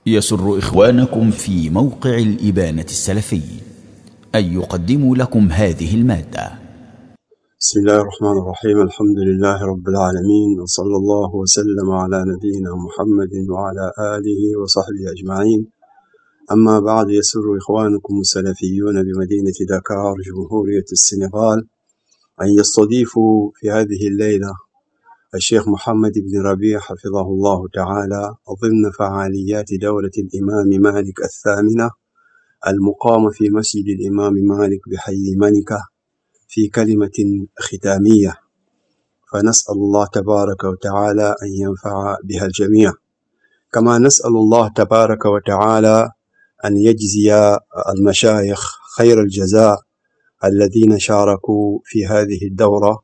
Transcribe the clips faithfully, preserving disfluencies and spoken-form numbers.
يسر إخوانكم في موقع الإبانة السلفي أن يقدموا لكم هذه المادة. بسم الله الرحمن الرحيم. الحمد لله رب العالمين، وصلى الله وسلم على نبينا محمد وعلى آله وصحبه أجمعين. أما بعد، يسر إخوانكم السلفيون بمدينة دكار جمهورية السنغال أن يستضيفوا في هذه الليلة الشيخ محمد بن ربيع حفظه الله تعالى ضمن فعاليات دورة الإمام مالك الثامنة المقامة في مسجد الإمام مالك بحي منكة في كلمة ختامية، فنسأل الله تبارك وتعالى أن ينفع بها الجميع، كما نسأل الله تبارك وتعالى أن يجزي المشايخ خير الجزاء الذين شاركوا في هذه الدورة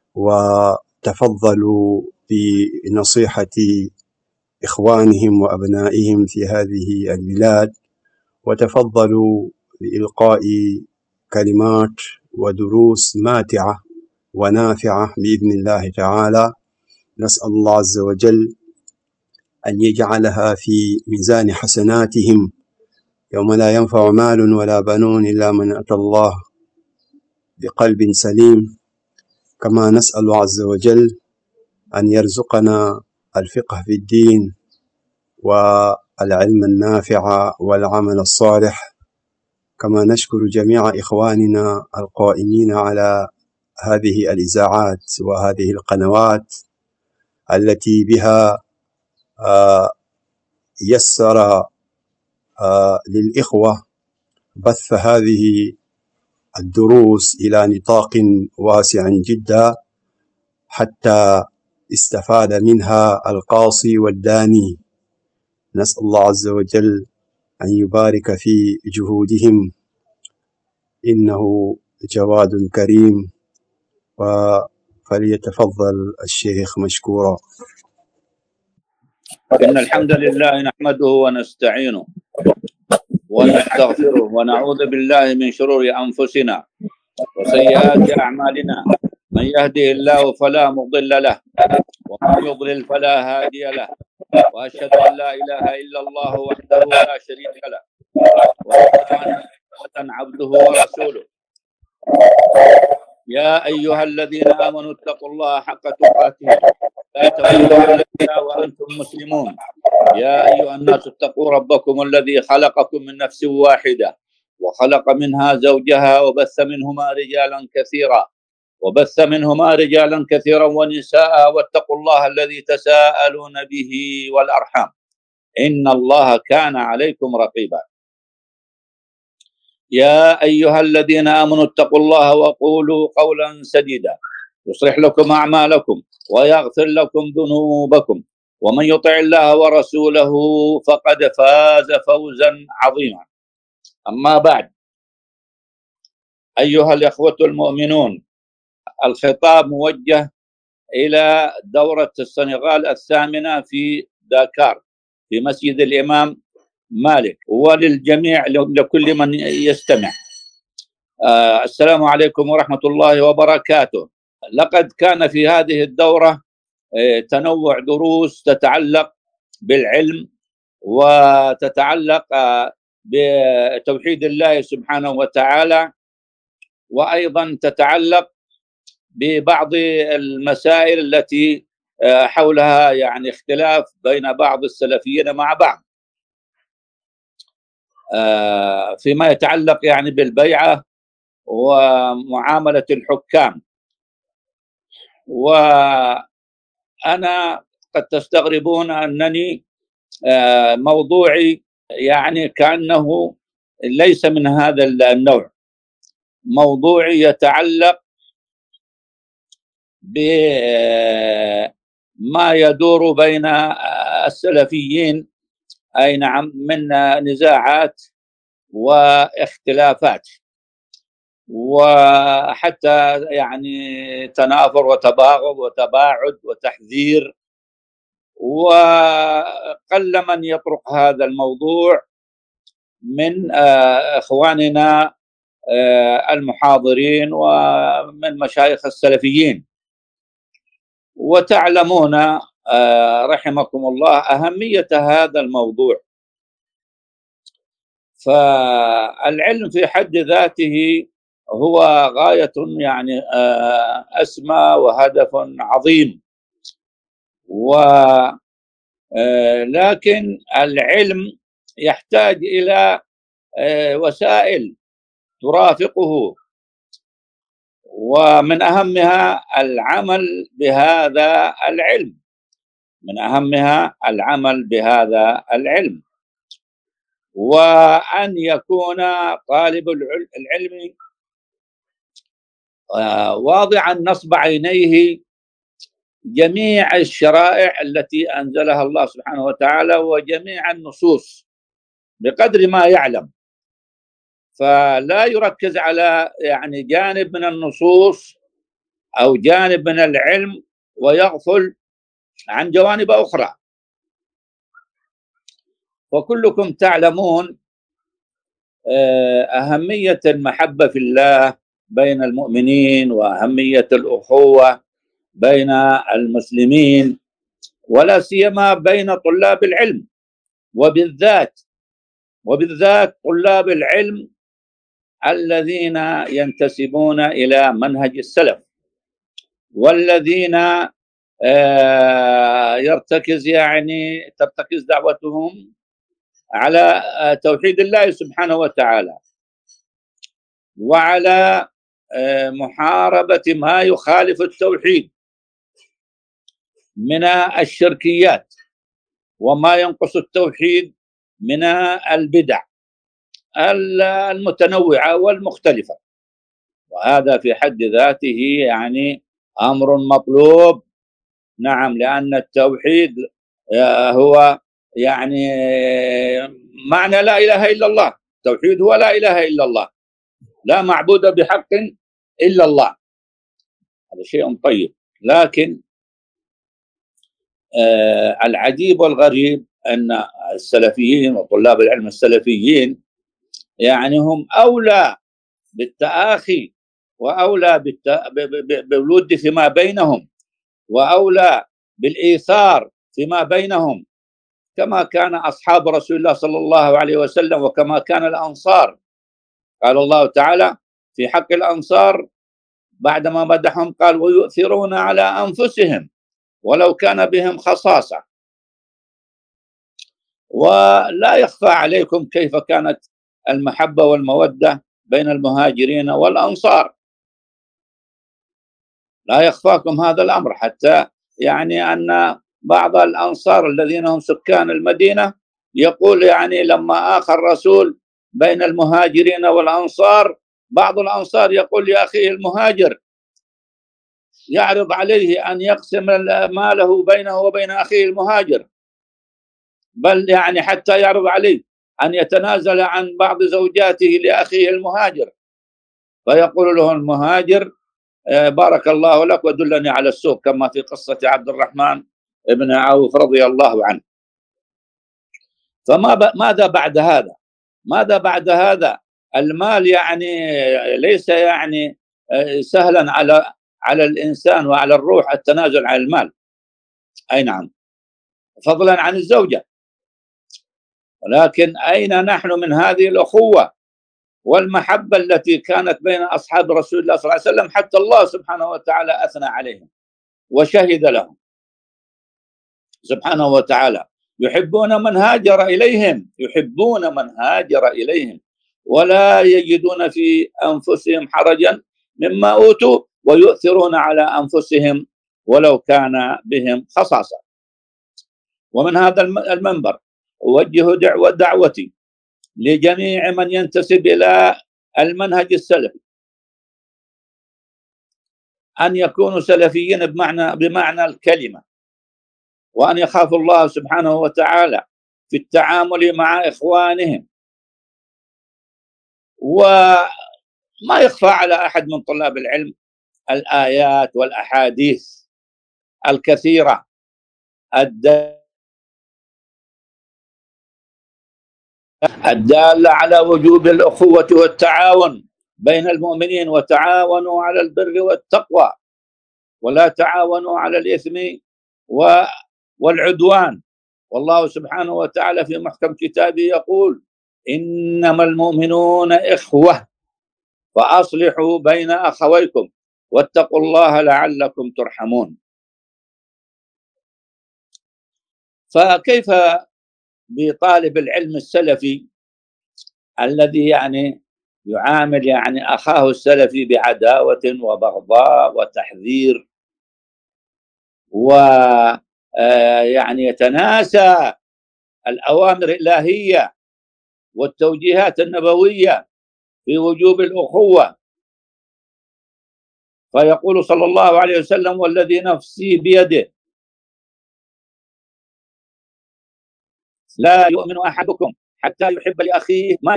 وتفضلوا بنصيحة إخوانهم وأبنائهم في هذه البلاد، وتفضلوا بإلقاء كلمات ودروس ماتعة ونافعة بإذن الله تعالى. نسأل الله عز وجل أن يجعلها في ميزان حسناتهم يوم لا ينفع مال ولا بنون إلا من أتى الله بقلب سليم. كما نسأل عز وجل أن يرزقنا الفقه في الدين والعلم النافع والعمل الصالح. كما نشكر جميع إخواننا القائمين على هذه الإذاعات وهذه القنوات التي بها يسر للإخوة بث هذه الدروس إلى نطاق واسع جدا حتى استفاد منها القاصي والداني. نسأل الله عز وجل أن يبارك في جهودهم، إنه جواد كريم. فليتفضل الشيخ مشكورا. إن الحمد لله نحمده ونستعينه ونستغفره ونعوذ بالله من شرور أنفسنا وسيئات أعمالنا. من يهده الله فلا مضل له ومن يضلل فلا هادي له، وأشهد أن لا إله إلا الله وحده لا شريك له، وأشهد أن محمدا عبده ورسوله. يا أيها الذين آمنوا اتقوا الله حق تقاته لا تموتن إلا وأنتم مسلمون. يا أيها الناس اتقوا ربكم الذي خلقكم من نفس واحدة وخلق منها زوجها وبث منهما رجالا كثيرا وبث منهما رجالا كثيرا ونساء، واتقوا الله الذي تساءلون به والأرحام إن الله كان عليكم رقيبا. يا أيها الذين آمنوا اتقوا الله وقولوا قولا سديدا يصلح لكم أعمالكم ويغفر لكم ذنوبكم، ومن يطع الله ورسوله فقد فاز فوزا عظيما. أما بعد، أيها الإخوة المؤمنون، الخطاب موجه إلى دورة السنغال الثامنة في داكار في مسجد الإمام مالك، وللجميع لكل من يستمع. آه السلام عليكم ورحمة الله وبركاته. لقد كان في هذه الدورة آه تنوع دروس تتعلق بالعلم وتتعلق آه بتوحيد الله سبحانه وتعالى، وأيضا تتعلق ببعض المسائل التي آه حولها يعني اختلاف بين بعض السلفيين مع بعض، فيما يتعلق يعني بالبيعة ومعاملة الحكام. وأنا قد تستغربون أنني موضوعي يعني كأنه ليس من هذا النوع. موضوعي يتعلق بما يدور بين السلفيين، أي نعم، من نزاعات واختلافات وحتى يعني تنافر وتباغض وتباعد وتحذير، وقل من يطرق هذا الموضوع من إخواننا المحاضرين ومن مشايخ السلفيين. وتعلمون رحمكم الله أهمية هذا الموضوع، فالعلم في حد ذاته هو غاية يعني أسمى وهدف عظيم، ولكن العلم يحتاج إلى وسائل ترافقه، ومن أهمها العمل بهذا العلم من أهمها العمل بهذا العلم وأن يكون طالب العلم واضعا نصب عينيه جميع الشرائع التي أنزلها الله سبحانه وتعالى وجميع النصوص بقدر ما يعلم، فلا يركز على يعني جانب من النصوص أو جانب من العلم ويغفل عن جوانب أخرى. وكلكم تعلمون أهمية المحبة في الله بين المؤمنين وأهمية الأخوة بين المسلمين، ولا سيما بين طلاب العلم، وبالذات وبالذات طلاب العلم الذين ينتسبون إلى منهج السلف، والذين يرتكز يعني ترتكز دعوتهم على توحيد الله سبحانه وتعالى وعلى محاربة ما يخالف التوحيد من الشركيات وما ينقص التوحيد من البدع المتنوعة والمختلفة. وهذا في حد ذاته يعني أمر مطلوب، نعم، لأن التوحيد هو يعني معنى لا إله إلا الله. التوحيد هو لا إله إلا الله، لا معبود بحق إلا الله، هذا شيء طيب. لكن آه العجيب والغريب أن السلفيين وطلاب العلم السلفيين يعني هم أولى بالتآخي وأولى بالود فيما بينهم وأولى بالإيثار فيما بينهم، كما كان أصحاب رسول الله صلى الله عليه وسلم وكما كان الأنصار. قال الله تعالى في حق الأنصار بعدما مدحهم قال ويؤثرون على أنفسهم ولو كان بهم خصاصة. ولا يخفى عليكم كيف كانت المحبة والمودة بين المهاجرين والأنصار، لا يخفاكم هذا الأمر، حتى يعني أن بعض الأنصار الذين هم سكان المدينة يقول يعني لما آخى الرسول بين المهاجرين والأنصار، بعض الأنصار يقول لأخيه المهاجر يعرض عليه أن يقسم ماله بينه وبين أخيه المهاجر، بل يعني حتى يعرض عليه أن يتنازل عن بعض زوجاته لأخيه المهاجر، فيقول له المهاجر بارك الله لك ودلني على السوق، كما في قصة عبد الرحمن بن عوف رضي الله عنه. فما ماذا بعد هذا؟ ماذا بعد هذا؟ المال يعني ليس يعني سهلا على على الإنسان وعلى الروح التنازل عن المال، أي نعم، فضلا عن الزوجة. ولكن أين نحن من هذه الأخوة والمحبة التي كانت بين أصحاب رسول الله صلى الله عليه وسلم، حتى الله سبحانه وتعالى أثنى عليهم وشهد لهم سبحانه وتعالى يحبون من هاجر إليهم يحبون من هاجر إليهم ولا يجدون في أنفسهم حرجا مما أوتوا ويؤثرون على أنفسهم ولو كان بهم خصاصة. ومن هذا المنبر أوجه دعوة دعوتي لجميع من ينتسب إلى المنهج السلفي أن يكونوا سلفيين بمعنى بمعنى الكلمة، وأن يخافوا الله سبحانه وتعالى في التعامل مع إخوانهم. وما يخفى على أحد من طلاب العلم الآيات والأحاديث الكثيرة الدالة على وجوب الأخوة والتعاون بين المؤمنين، وتعاونوا على البر والتقوى ولا تعاونوا على الإثم والعدوان. والله سبحانه وتعالى في محكم كتابه يقول إنما المؤمنون إخوة فأصلحوا بين أخويكم واتقوا الله لعلكم ترحمون. فكيف بطالب العلم السلفي الذي يعني يعامل يعني أخاه السلفي بعداوة وبغضاء وتحذير، ويعني يتناسى الأوامر الإلهية والتوجيهات النبوية في وجوب الأخوة، فيقول صلى الله عليه وسلم: والذي نفسي بيده لا يؤمن أحدكم حتى يحب لأخيه ما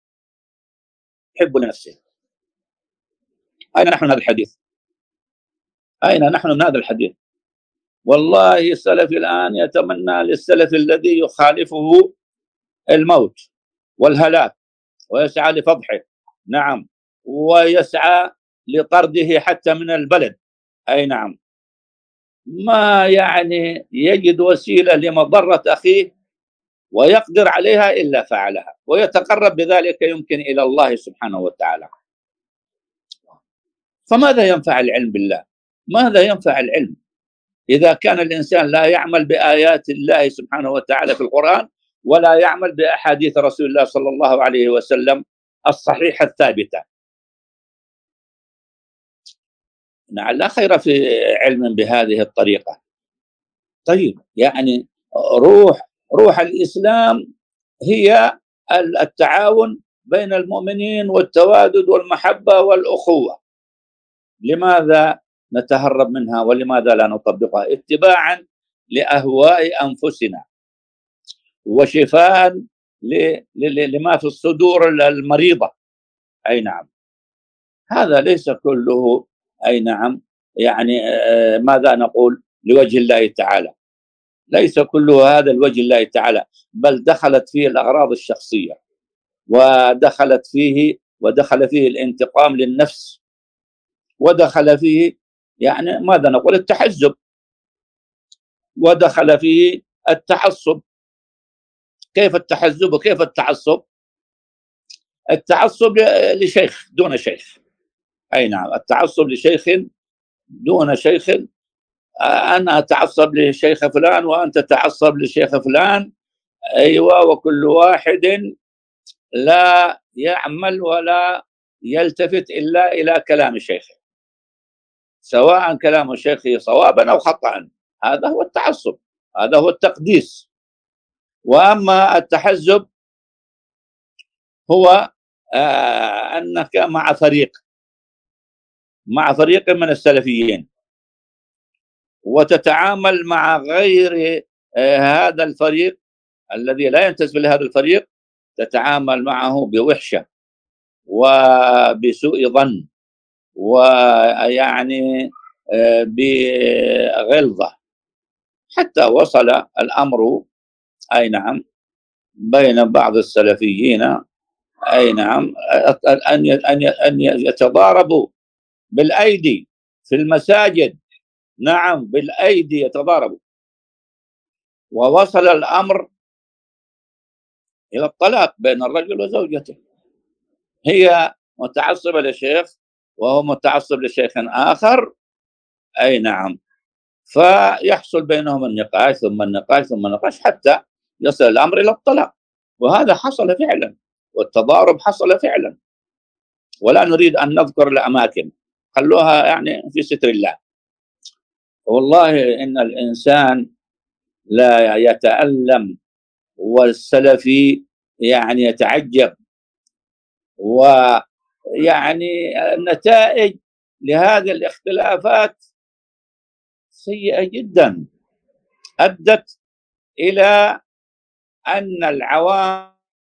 يحب لنفسه. أين نحن من هذا الحديث؟ أين نحن من هذا الحديث؟ والله السلفي الآن يتمنى للسلف الذي يخالفه الموت والهلاك ويسعى لفضحه، نعم، ويسعى لطرده حتى من البلد، أي نعم، ما يعني يجد وسيلة لمضرة أخيه ويقدر عليها إلا فعلها، ويتقرب بذلك يمكن إلى الله سبحانه وتعالى. فماذا ينفع العلم بالله؟ ماذا ينفع العلم إذا كان الإنسان لا يعمل بآيات الله سبحانه وتعالى في القرآن ولا يعمل بأحاديث رسول الله صلى الله عليه وسلم الصحيحة الثابتة؟ نعم، لا خير في علم بهذه الطريقة. طيب، يعني روح روح الإسلام هي التعاون بين المؤمنين والتوادد والمحبة والأخوة. لماذا نتهرب منها ولماذا لا نطبقها؟ اتباعا لأهواء أنفسنا وشفاء لما في الصدور المريضة، أي نعم. هذا ليس كله، أي نعم، يعني ماذا نقول، لوجه الله تعالى. ليس كله هذا لوجه الله تعالى، بل دخلت فيه الأغراض الشخصية، ودخلت فيه ودخل فيه الانتقام للنفس، ودخل فيه يعني ماذا نقول التحزب، ودخل فيه التعصب. كيف التحزب وكيف التعصب؟ التعصب لشيخ دون شيخ، أي نعم، التعصب لشيخ دون شيخ. أنا أتعصب لشيخ فلان وأنت تتعصب لشيخ فلان، أيوة، وكل واحد لا يعمل ولا يلتفت إلا إلى كلام شيخه، سواء كلام شيخه صوابا أو خطأ. هذا هو التعصب، هذا هو التقديس. وأما التحزب هو آه أنك مع فريق مع فريق من السلفيين وتتعامل مع غير آه هذا الفريق الذي لا ينتسب لهذا الفريق، تتعامل معه بوحشة وبسوء ظن ويعني آه بغلظة، حتى وصل الأمر، أي نعم، بين بعض السلفيين، أي نعم، أن أن يتضاربوا بالأيدي في المساجد، نعم، بالأيدي يتضاربوا، ووصل الأمر إلى الطلاق بين الرجل وزوجته. هي متعصبة لشيخ وهو متعصب لشيخ آخر، أي نعم، فيحصل بينهم النقاش ثم النقاش ثم النقاش حتى يصل الأمر إلى الطلاق. وهذا حصل فعلا، والتضارب حصل فعلا، ولا نريد أن نذكر الأماكن، خلوها يعني في ستر الله. والله إن الإنسان لا يتألم والسلفي يعني يتعجب، ويعني النتائج لهذه الاختلافات سيئة جدا، أدت إلى أن العوام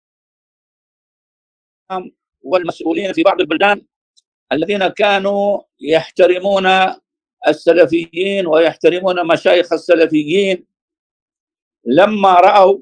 والمسؤولين في بعض البلدان الذين كانوا يحترمون السلفيين ويحترمون مشايخ السلفيين، لما رأوا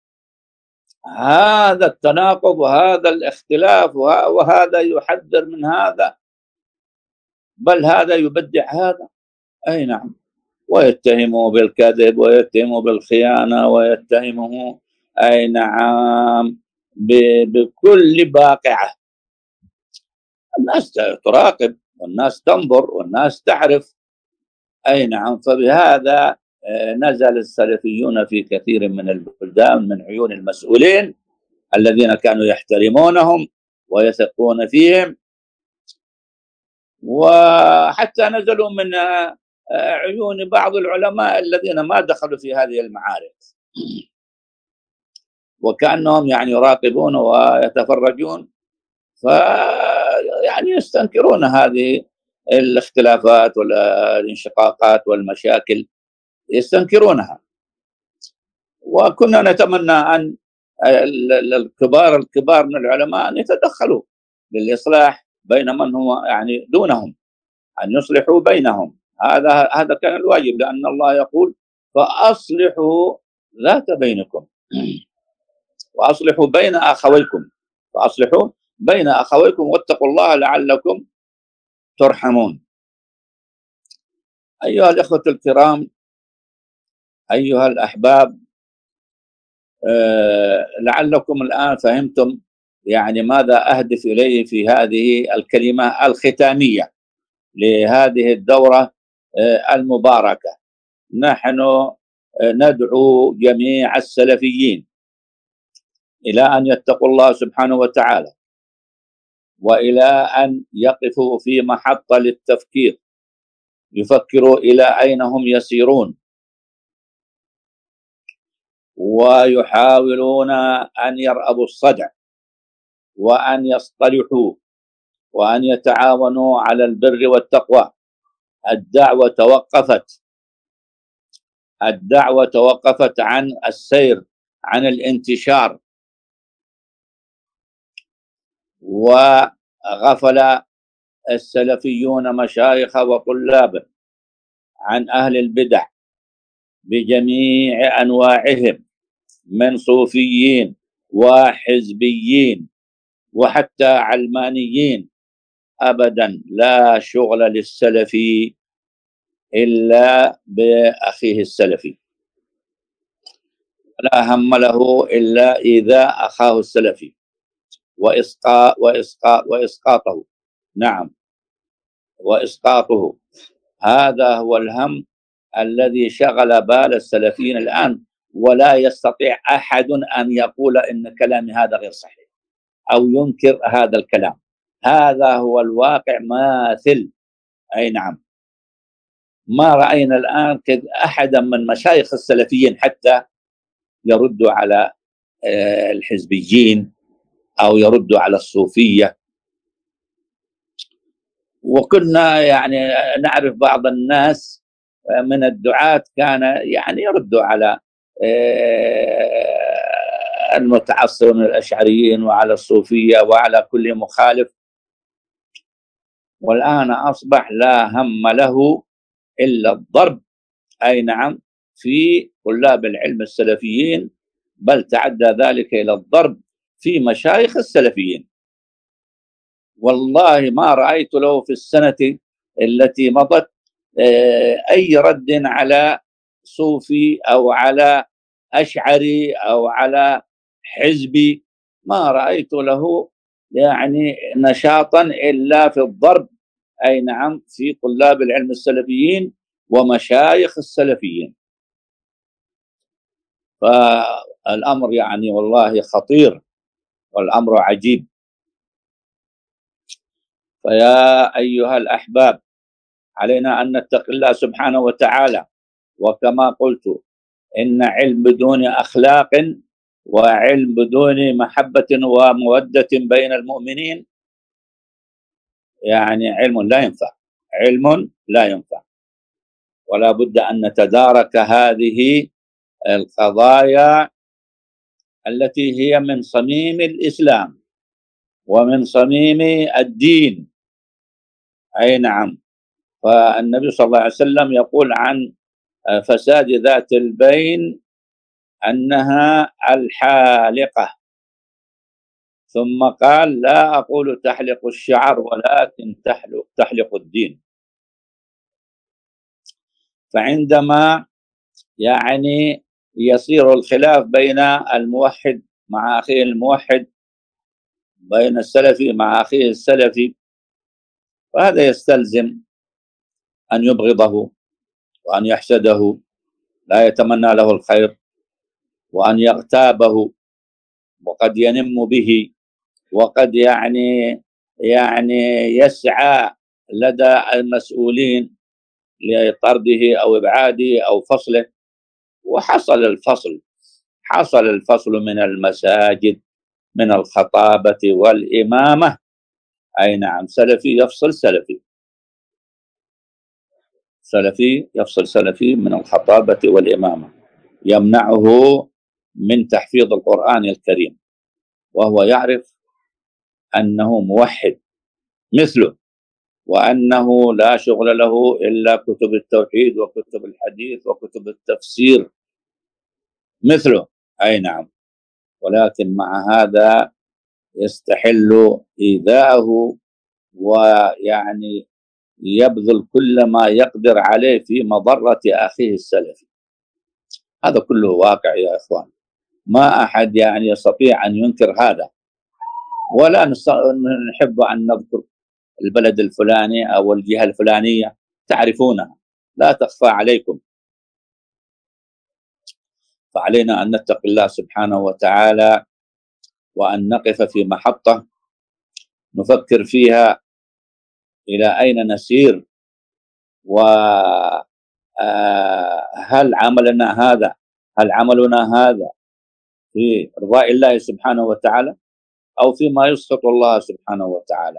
هذا التناقض وهذا الاختلاف وهذا يحذر من هذا، بل هذا يبدع هذا، أي نعم، ويتهمه بالكذب ويتهمه بالخيانة ويتهمه، أي نعم، بكل باقعة. الناس تراقب والناس تنظر والناس تعرف. أي نعم. فبهذا نزل السلفيون في كثير من البلدان من عيون المسؤولين الذين كانوا يحترمونهم ويثقون فيهم، وحتى نزلوا من عيون بعض العلماء الذين ما دخلوا في هذه المعارك، وكأنهم يعني يراقبون ويتفرجون، ف يعني يستنكرون هذه الاختلافات والانشقاقات والمشاكل، يستنكرونها. وكنا نتمنى أن الكبار الكبار من العلماء أن يتدخلوا للإصلاح بين من هو يعني دونهم، أن يصلحوا بينهم. هذا هذا كان الواجب، لأن الله يقول فأصلحوا ذات بينكم وأصلحوا بين أخويكم فأصلحوا بين أخويكم واتقوا الله لعلكم ترحمون. أيها الإخوة الكرام، أيها الأحباب، أه لعلكم الآن فهمتم يعني ماذا أهدف إليه في هذه الكلمة الختامية لهذه الدورة أه المباركة. نحن أه ندعو جميع السلفيين إلى أن يتقوا الله سبحانه وتعالى، وإلى أن يقفوا في محطة للتفكير، يفكروا إلى أين هم يسيرون، ويحاولون أن يرأبوا الصدع، وأن يصطلحوا، وأن يتعاونوا على البر والتقوى. الدعوة توقفت الدعوة توقفت عن السير، عن الانتشار، وغفل السلفيون مشايخ وطلابا عن أهل البدع بجميع أنواعهم، من صوفيين وحزبيين وحتى علمانيين. أبدا لا شغل للسلفي إلا بأخيه السلفي، لا هم له إلا إذا أخاه السلفي وإسقاط وإسقاط وإسقاطه. نعم، وإسقاطه. هذا هو الهم الذي شغل بال السلفيين الآن، ولا يستطيع أحد أن يقول إن كلامي هذا غير صحيح أو ينكر هذا الكلام. هذا هو الواقع ماثل. أي نعم. ما رأينا الآن أحدا من مشايخ السلفيين حتى يردوا على الحزبيين أو يردوا على الصوفية. وكنا يعني نعرف بعض الناس من الدعاة كان يعني يردوا على المتعصبين من الأشعريين وعلى الصوفية وعلى كل مخالف. والآن أصبح لا هم له إلا الضرب. أي نعم، في طلاب العلم السلفيين، بل تعدى ذلك إلى الضرب في مشايخ السلفيين. والله ما رأيت له في السنة التي مضت أي رد على صوفي أو على أشعري أو على حزبي، ما رأيت له يعني نشاطا إلا في الضرب. أي نعم، في طلاب العلم السلفيين ومشايخ السلفيين. فالأمر يعني والله خطير، والأمر عجيب. فيا أيها الأحباب، علينا أن نتقي الله سبحانه وتعالى. وكما قلت، إن علم بدون أخلاق وعلم بدون محبة ومودة بين المؤمنين يعني علم لا ينفع، علم لا ينفع. ولا بد أن نتدارك هذه القضايا التي هي من صميم الإسلام ومن صميم الدين. أي نعم. فالنبي صلى الله عليه وسلم يقول عن فساد ذات البين أنها الحالقة، ثم قال لا أقول تحلق الشعر ولكن تحلق, تحلق الدين. فعندما يعني يصير الخلاف بين الموحد مع أخيه الموحد، بين السلفي مع أخيه السلفي، فهذا يستلزم أن يبغضه وأن يحسده، لا يتمنى له الخير، وأن يغتابه، وقد ينم به، وقد يعني يعني يسعى لدى المسؤولين لطرده أو إبعاده أو فصله. وحصل الفصل، حصل الفصل من المساجد، من الخطابة والإمامة. أي نعم، سلفي يفصل سلفي، سلفي يفصل سلفي من الخطابة والإمامة، يمنعه من تحفيظ القرآن الكريم وهو يعرف أنه موحد مثله، وأنه لا شغل له إلا كتب التوحيد وكتب الحديث وكتب التفسير مثله. أي نعم، ولكن مع هذا يستحل إيذاءه، ويعني يبذل كل ما يقدر عليه في مضرة أخيه السلفي. هذا كله واقع يا إخوان، ما أحد يعني يستطيع أن ينكر هذا. ولا نحب أن نذكر البلد الفلاني أو الجهة الفلانية، تعرفونها، لا تخفى عليكم. فعلينا أن نتقي الله سبحانه وتعالى، وأن نقف في محطة نفكر فيها إلى أين نسير، وهل عملنا هذا هل عملنا هذا في رضاء الله سبحانه وتعالى أو فيما يسخط الله سبحانه وتعالى.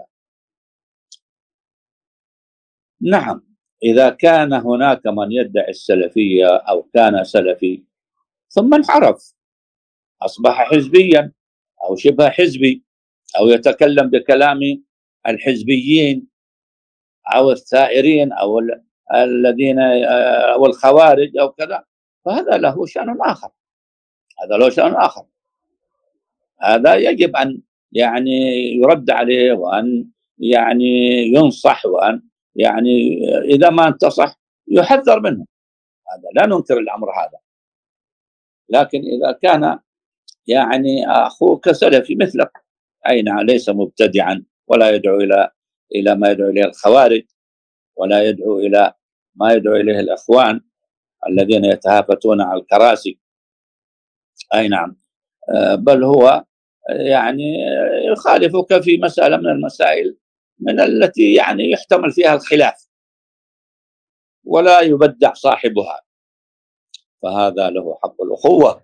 نعم، إذا كان هناك من يدعي السلفية أو كان سلفي ثم انحرف، أصبح حزبيا أو شبه حزبي، أو يتكلم بكلام الحزبيين أو الثائرين أو الذين أو الخوارج أو كذا، فهذا له شأن آخر، هذا له شأن آخر. هذا يجب أن يعني يرد عليه، وأن يعني ينصح، وأن يعني إذا ما انتصح يحذر منه، هذا لا ننكر الأمر هذا. لكن إذا كان يعني أخوك سلفي مثلك، أي نعم، ليس مبتدعا، ولا يدعو إلى إلى ما يدعو إليه الخوارج، ولا يدعو إلى ما يدعو إليه الإخوان الذين يتهافتون على الكراسي، أي نعم، بل هو يعني يخالفك في مسألة من المسائل من التي يعني يحتمل فيها الخلاف ولا يبدع صاحبها، فهذا له حق الأخوة،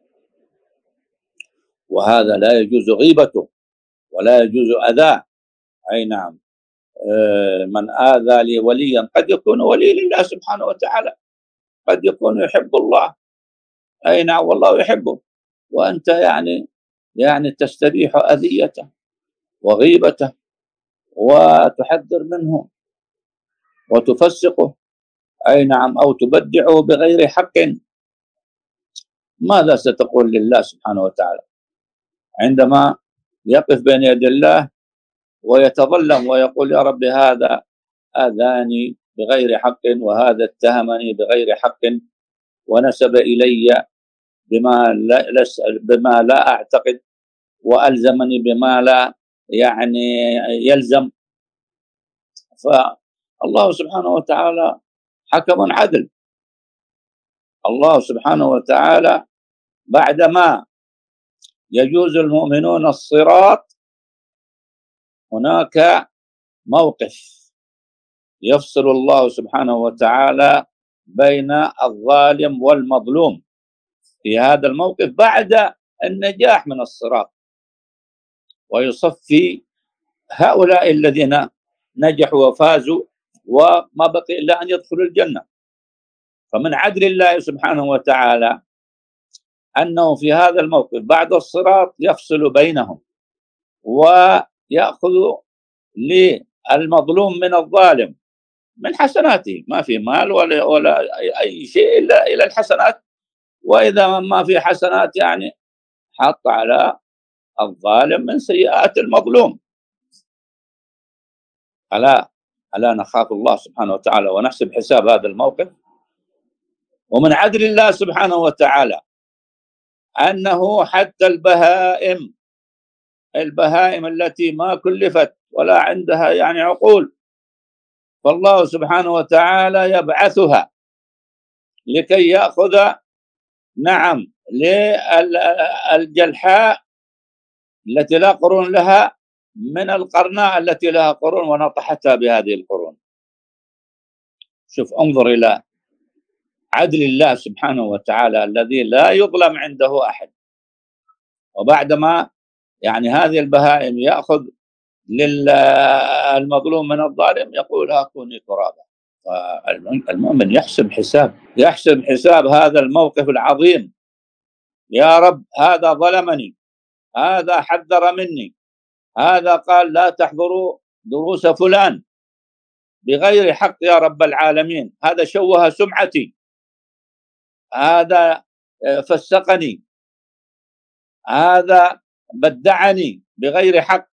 وهذا لا يجوز غيبته ولا يجوز أذاه. أي نعم، من آذى لي وليا قد يكون ولي لله سبحانه وتعالى، قد يكون يحب الله، أي نعم، والله يحبه، وأنت يعني يعني تستبيح أذيته وغيبته وتحذر منه وتفسقه، أي نعم، أو تبدعه بغير حق. ماذا ستقول لله سبحانه وتعالى عندما يقف بين يدي الله ويتظلم ويقول يا رب هذا آذاني بغير حق، وهذا اتهمني بغير حق، ونسب إلي بما لا, بما لا أعتقد، وألزمني بما لا يعني يلزم. فالله سبحانه وتعالى حكم عدل. الله سبحانه وتعالى بعدما يجوز المؤمنون الصراط، هناك موقف يفصل الله سبحانه وتعالى بين الظالم والمظلوم. في هذا الموقف بعد النجاح من الصراط، ويصفي هؤلاء الذين نجحوا وفازوا وما بقي إلا أن يدخلوا الجنة. فمن عدل الله سبحانه وتعالى أنه في هذا الموقف بعد الصراط يفصل بينهم، ويأخذ للمظلوم من الظالم من حسناته، ما في مال ولا, ولا أي شيء إلا إلى الحسنات، وإذا ما في حسنات يعني حط على الظالم من سيئات المظلوم. ألا ألا نخاف الله سبحانه وتعالى ونحسب حساب هذا الموقف. ومن عدل الله سبحانه وتعالى أنه حتى البهائم البهائم التي ما كلفت ولا عندها يعني عقول، فالله سبحانه وتعالى يبعثها لكي يأخذ نعم للجلحاء التي لا قرون لها من القرناء التي لها قرون ونطحتها بهذه القرون. شوف، انظر إلى عدل الله سبحانه وتعالى الذي لا يظلم عنده أحد. وبعدما يعني هذه البهائم يأخذ للمظلوم من الظالم يقول ها كوني ترابا. فالمؤمن يحسب حساب يحسب حساب هذا الموقف العظيم. يا رب، هذا ظلمني، هذا حذر مني، هذا قال لا تحضروا دروس فلان بغير حق يا رب العالمين، هذا شوه سمعتي، هذا فسقني، هذا بدعني بغير حق.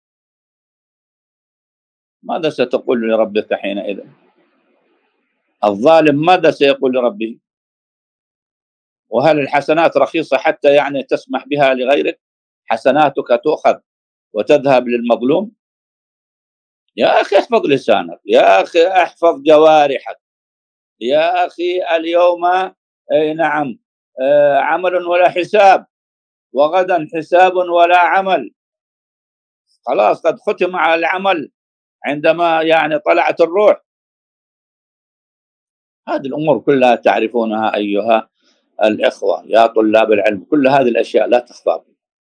ماذا ستقول لربك حينئذ؟ الظالم ماذا سيقول لربه؟ وهل الحسنات رخيصة حتى يعني تسمح بها لغيرك؟ حسناتك تؤخذ وتذهب للمظلوم؟ يا أخي احفظ لسانك، يا أخي احفظ جوارحك، يا أخي اليوم أي نعم عمل ولا حساب، وغدا حساب ولا عمل. خلاص قد ختم على العمل عندما يعني طلعت الروح. هذه الأمور كلها تعرفونها أيها الإخوة يا طلاب العلم، كل هذه الأشياء لا تخفى.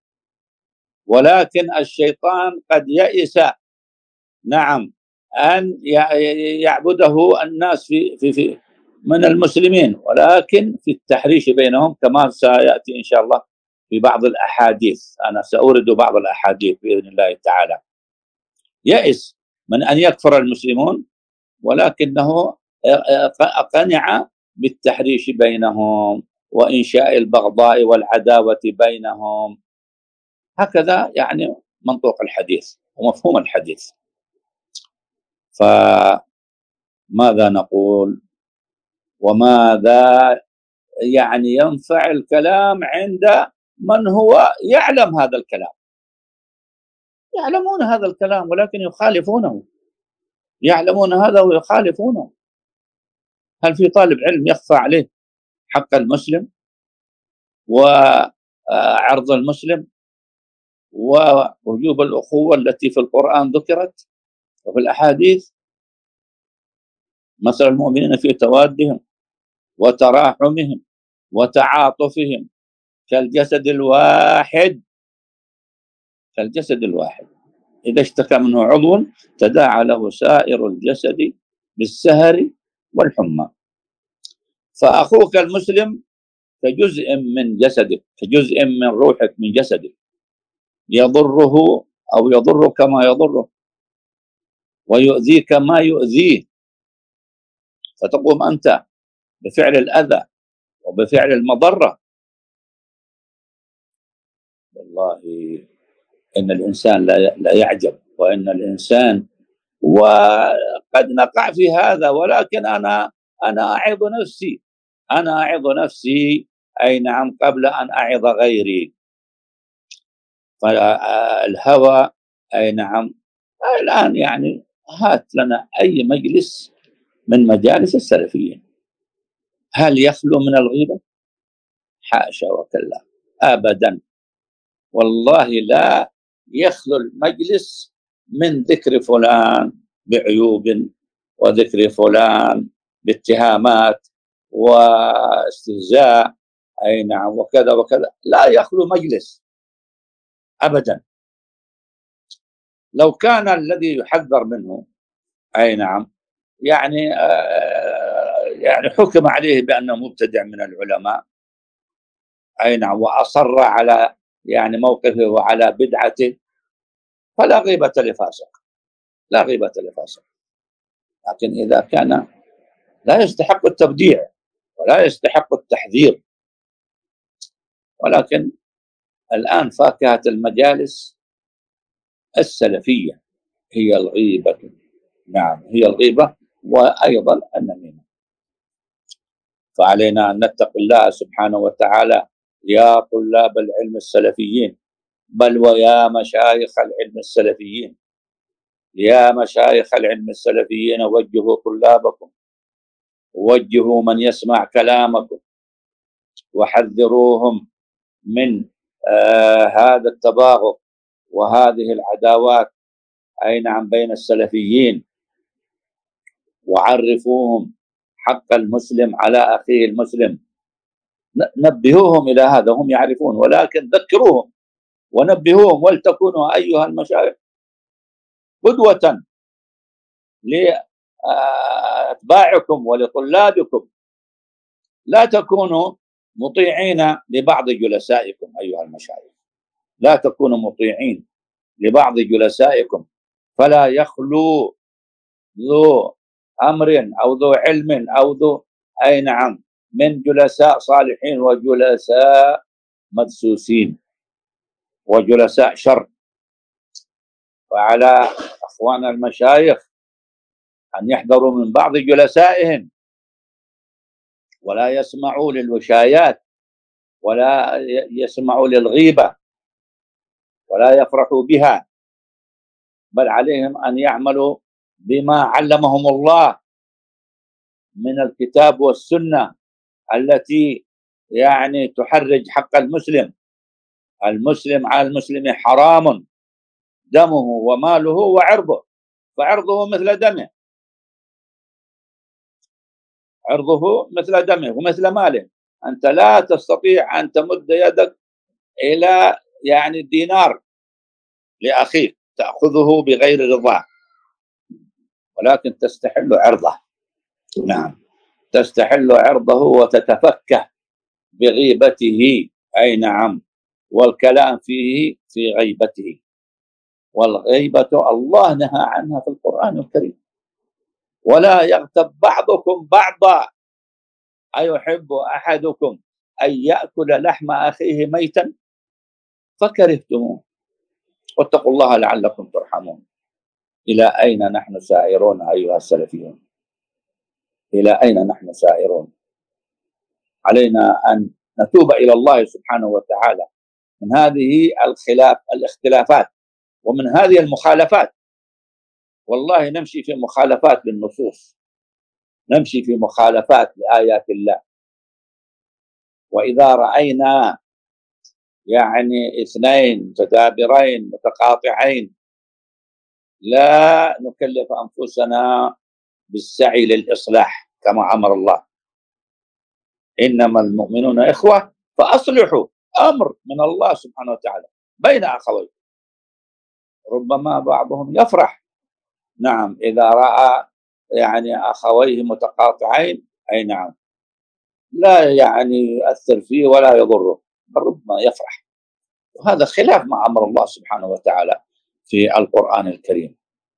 ولكن الشيطان قد يئس نعم أن يعبده الناس في في في من المسلمين، ولكن في التحريش بينهم كما سيأتي إن شاء الله في بعض الأحاديث. أنا سأورد بعض الأحاديث بإذن الله تعالى. يئس من أن يكفر المسلمون، ولكنه قنع بالتحريش بينهم وإنشاء البغضاء والعداوة بينهم. هكذا يعني منطوق الحديث ومفهوم الحديث. فماذا نقول وماذا يعني ينفع الكلام عند من هو يعلم هذا الكلام؟ يعلمون هذا الكلام ولكن يخالفونه، يعلمون هذا ويخالفونه. هل في طالب علم يخفى عليه حق المسلم وعرض المسلم ووجوب الأخوة التي في القرآن ذكرت وفي الأحاديث؟ مثل المؤمنين في توادهم وتراحمهم وتعاطفهم كالجسد الواحد، كالجسد الواحد إذا اشتكى منه عضو تداعى له سائر الجسد بالسهر والحمى. فأخوك المسلم كجزء من جسدك، كجزء من روحك من جسدك، يضره أو يضرك ما يضره ويؤذيك ما يؤذيه، فتقوم أنت بفعل الأذى وبفعل المضرة. والله إن الإنسان لا يعجب، وإن الإنسان وقد نقع في هذا، ولكن أنا أنا أعظ نفسي أنا أعظ نفسي أي نعم قبل أن أعظ غيري. فالهوى أي نعم الآن يعني هات لنا أي مجلس من مجالس السلفيين، هل يخلو من الغيبة؟ حاشا وكلا، أبدا والله لا يخلو المجلس من ذكر فلان بعيوب وذكر فلان باتهامات واستهزاء أي نعم وكذا وكذا، لا يخلو مجلس أبدا. لو كان الذي يحذر منه أي نعم يعني آه يعني حكم عليه بأنه مبتدع من العلماء أي نعم وأصر على يعني موقفه وعلى بدعته، فلا غيبة لفاسق، لا غيبة لفاسق. لكن إذا كان لا يستحق التبديع ولا يستحق التحذير، ولكن الآن فاكهة المجالس السلفية هي الغيبة، نعم هي الغيبة وأيضا النميمة. فعلينا أن نتقي الله سبحانه وتعالى يا طلاب العلم السلفيين، بل ويا مشايخ العلم السلفيين، يا مشايخ العلم السلفيين، وجهوا طلابكم، وجهوا من يسمع كلامكم، وحذروهم من آه هذا التباغض وهذه العداوات، أي نعم، بين السلفيين، وعرفوهم حق المسلم على أخيه المسلم. نبهوهم إلى هذا، هم يعرفون، ولكن ذكروهم ونبهوهم، ولتكونوا أيها المشايخ قدوة لأتباعكم ولطلابكم، لا تكونوا مطيعين لبعض جلسائكم أيها المشايخ، لا تكونوا مطيعين لبعض جلسائكم، فلا يخلو ذو أمر أو ذو علم أو ذو أي نعم من جلساء صالحين وجلساء مدسوسين وجلساء شر. وعلى أخوان المشايخ أن يحذروا من بعض جلسائهم، ولا يسمعوا للوشايات، ولا يسمعوا للغيبة، ولا يفرحوا بها، بل عليهم أن يعملوا بما علمهم الله من الكتاب والسنة التي يعني تحرج حق المسلم. المسلم على المسلم حرام دمه وماله وعرضه، فعرضه مثل دمه، عرضه مثل دمه ومثل ماله. أنت لا تستطيع أن تمد يدك إلى يعني الدينار لأخيك تأخذه بغير رضاه، ولكن تستحل عرضه. نعم، تستحل عرضه وتتفكه بغيبته، أي نعم، والكلام فيه في غيبته. والغيبة الله نهى عنها في القرآن الكريم: ولا يغتب بعضكم بعضا أيحب أحدكم أن يأكل لحم أخيه ميتا فكرهتموه واتقوا الله لعلكم ترحمون. إلى أين نحن سائرون أيها السلفيون؟ إلى أين نحن سائرون؟ علينا أن نتوب إلى الله سبحانه وتعالى من هذه الخلاف الاختلافات ومن هذه المخالفات. والله نمشي في مخالفات للنصوص، نمشي في مخالفات لآيات الله. وإذا رأينا يعني اثنين متدابرين متقاطعين لا نكلف أنفسنا بالسعي للإصلاح كما أمر الله: إنما المؤمنون إخوة فأصلحوا. أمر من الله سبحانه وتعالى بين أخوين. ربما بعضهم يفرح، نعم، إذا رأى يعني أخويه متقاطعين، أي نعم، لا يعني يؤثر فيه ولا يضره، بل ربما يفرح. وهذا خلاف ما أمر الله سبحانه وتعالى في القرآن الكريم.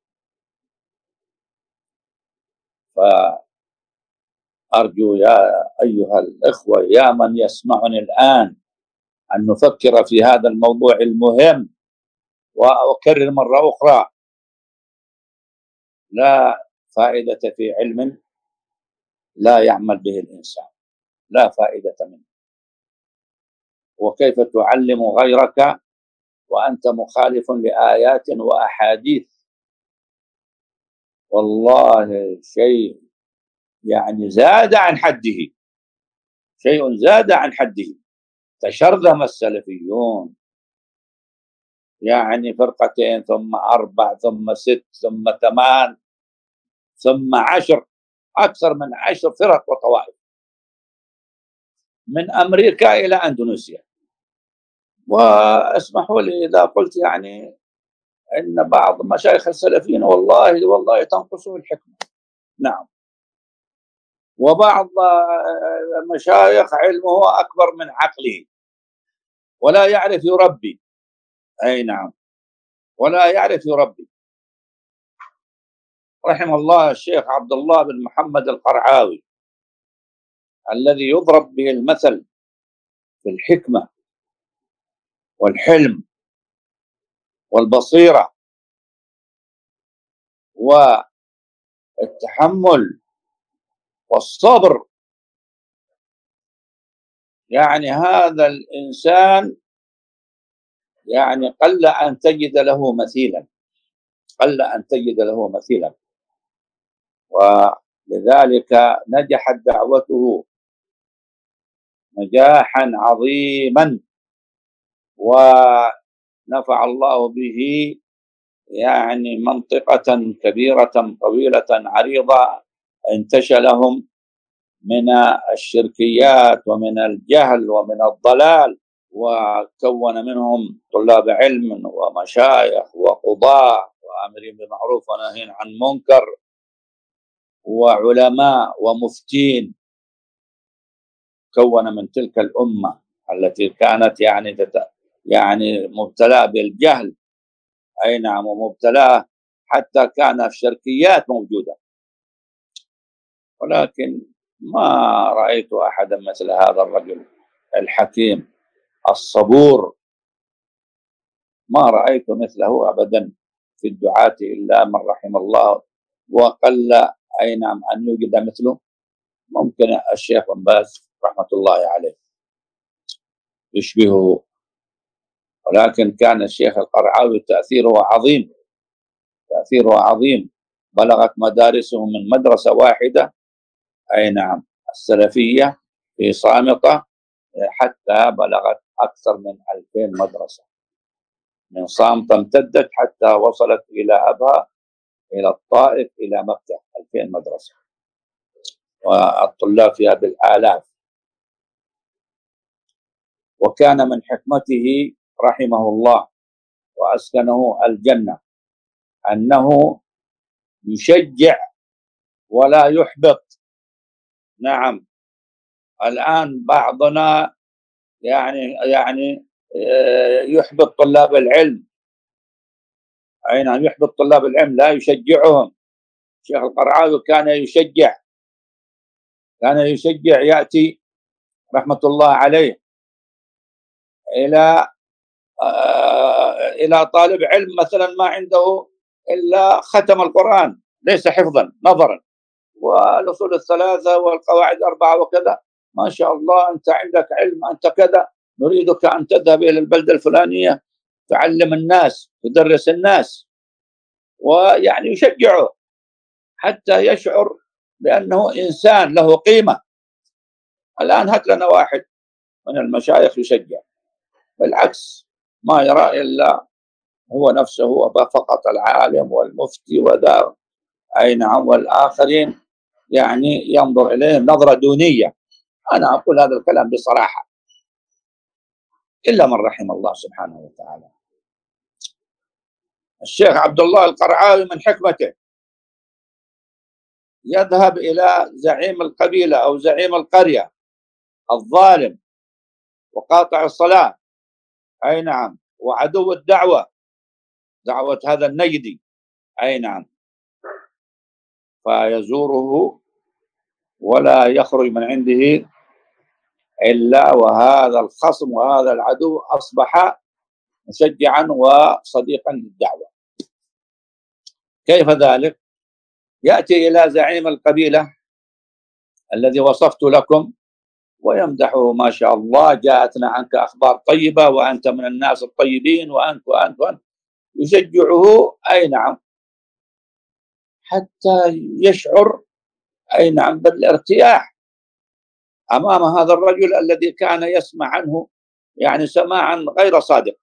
فأرجو يا أيها الإخوة، يا من يسمعني الآن، أن نفكر في هذا الموضوع المهم. وأكرر مرة أخرى: لا فائدة في علم لا يعمل به الإنسان، لا فائدة منه. وكيف تعلم غيرك وأنت مخالف لآيات وأحاديث؟ والله شيء يعني زاد عن حده، شيء زاد عن حده. تشرذم السلفيون، يعني فرقتين ثم أربع ثم ست ثم ثمان ثم عشر، أكثر من عشر فرق وطوائف، من أمريكا إلى أندونيسيا. واسمحوا لي إذا قلت يعني إن بعض مشايخ السلفيين والله والله تنقصه الحكمة، نعم، وبعض المشايخ علمه أكبر من عقله ولا يعرف يربي، أي نعم، ولا يعرف يربي. رحم الله الشيخ عبد الله بن محمد القرعاوي الذي يضرب به المثل في الحكمة والحلم والبصيرة والتحمل والصبر يعني هذا الإنسان يعني قل أن تجد له مثيلا، قل أن تجد له مثيلا، ولذلك نجحت دعوته نجاحا عظيما، ونفع الله به يعني منطقة كبيرة طويلة عريضة انتشلهم من الشركيات ومن الجهل ومن الضلال، وكون منهم طلاب علم ومشايخ وقضاة وآمرين بالمعروف وناهين عن منكر وعلماء ومفتين. كون من تلك الأمة التي كانت يعني تت... يعني مبتلاه بالجهل، أي نعم، ومبتلاه حتى كان الشركيات موجودة، ولكن ما رأيت أحدا مثل هذا الرجل الحكيم الصبور، ما رأيت مثله أبدا في الدعاة إلا من رحم الله، وقل أي نعم أن يوجد مثله. ممكن الشيخ بن باز رحمة الله عليه يشبهه، ولكن كان الشيخ القرعاوي تأثيره عظيم، تأثيره عظيم، بلغت مدارسه من مدرسة واحدة، أي نعم، السلفية في صامتة، حتى بلغت أكثر من ألفين مدرسة، من صامتة امتدت حتى وصلت إلى أبها، إلى الطائف، إلى مكة، ألفين مدرسة، والطلاب فيها بالآلاف. وكان من حكمته رحمه الله وأسكنه الجنة أنه يشجع ولا يحبط. نعم، الآن بعضنا يعني يعني يحبط طلاب العلم، أي نعم، يحبط طلاب العلم، لا يشجعهم. الشيخ القرعاوي كان يشجع، كان يشجع، يأتي رحمة الله عليه إلى إلى طالب علم مثلا ما عنده إلا ختم القرآن، ليس حفظا، نظرا، والأصول الثلاثة والقواعد أربعة وكذا، ما شاء الله أنت عندك علم، أنت كذا، نريدك أن تذهب إلى البلدة الفلانية تعلم الناس، تدرس الناس، ويعني يشجعه حتى يشعر بأنه إنسان له قيمة. الآن هات لنا واحد من المشايخ يشجع، بالعكس، ما يرى إلا هو نفسه فقط، العالم والمفتي وذا، أي نعم، والآخرين يعني ينظر إليهم نظرة دونية. أنا أقول هذا الكلام بصراحة، إلا من رحم الله سبحانه وتعالى. الشيخ عبد الله القرعاوي من حكمته يذهب إلى زعيم القبيلة أو زعيم القرية الظالم وقاطع الصلاة، أي نعم، وعدو الدعوة، دعوة هذا النجدي، أي نعم، فيزوره ولا يخرج من عنده إلا وهذا الخصم وهذا العدو أصبح مشجعا وصديقا للدعوة. كيف ذلك؟ يأتي إلى زعيم القبيلة الذي وصفت لكم ويمدحه، ما شاء الله، جاءتنا عنك أخبار طيبة وأنت من الناس الطيبين، وأنت وأنت وأنت، يشجعه، أي نعم، حتى يشعر، أي نعم، بالارتياح أمام هذا الرجل الذي كان يسمع عنه يعني سماعا غير صادق.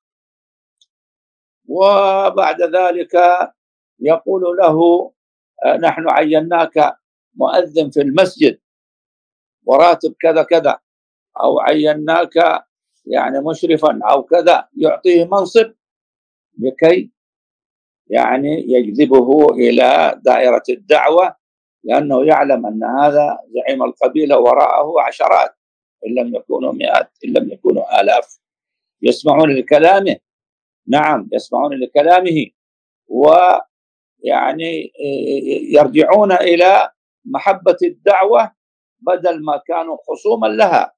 وبعد ذلك يقول له نحن عيناك مؤذن في المسجد وراتب كذا كذا، أو عيناك يعني مشرفا أو كذا، يعطيه منصب لكي يعني يجذبه إلى دائرة الدعوة، لأنه يعلم أن هذا زعيم القبيلة وراءه عشرات إن لم يكونوا مئات إن لم يكونوا آلاف يسمعون لكلامه. نعم، يسمعون لكلامه، ويعني يرجعون إلى محبة الدعوة بدل ما كانوا خصوما لها.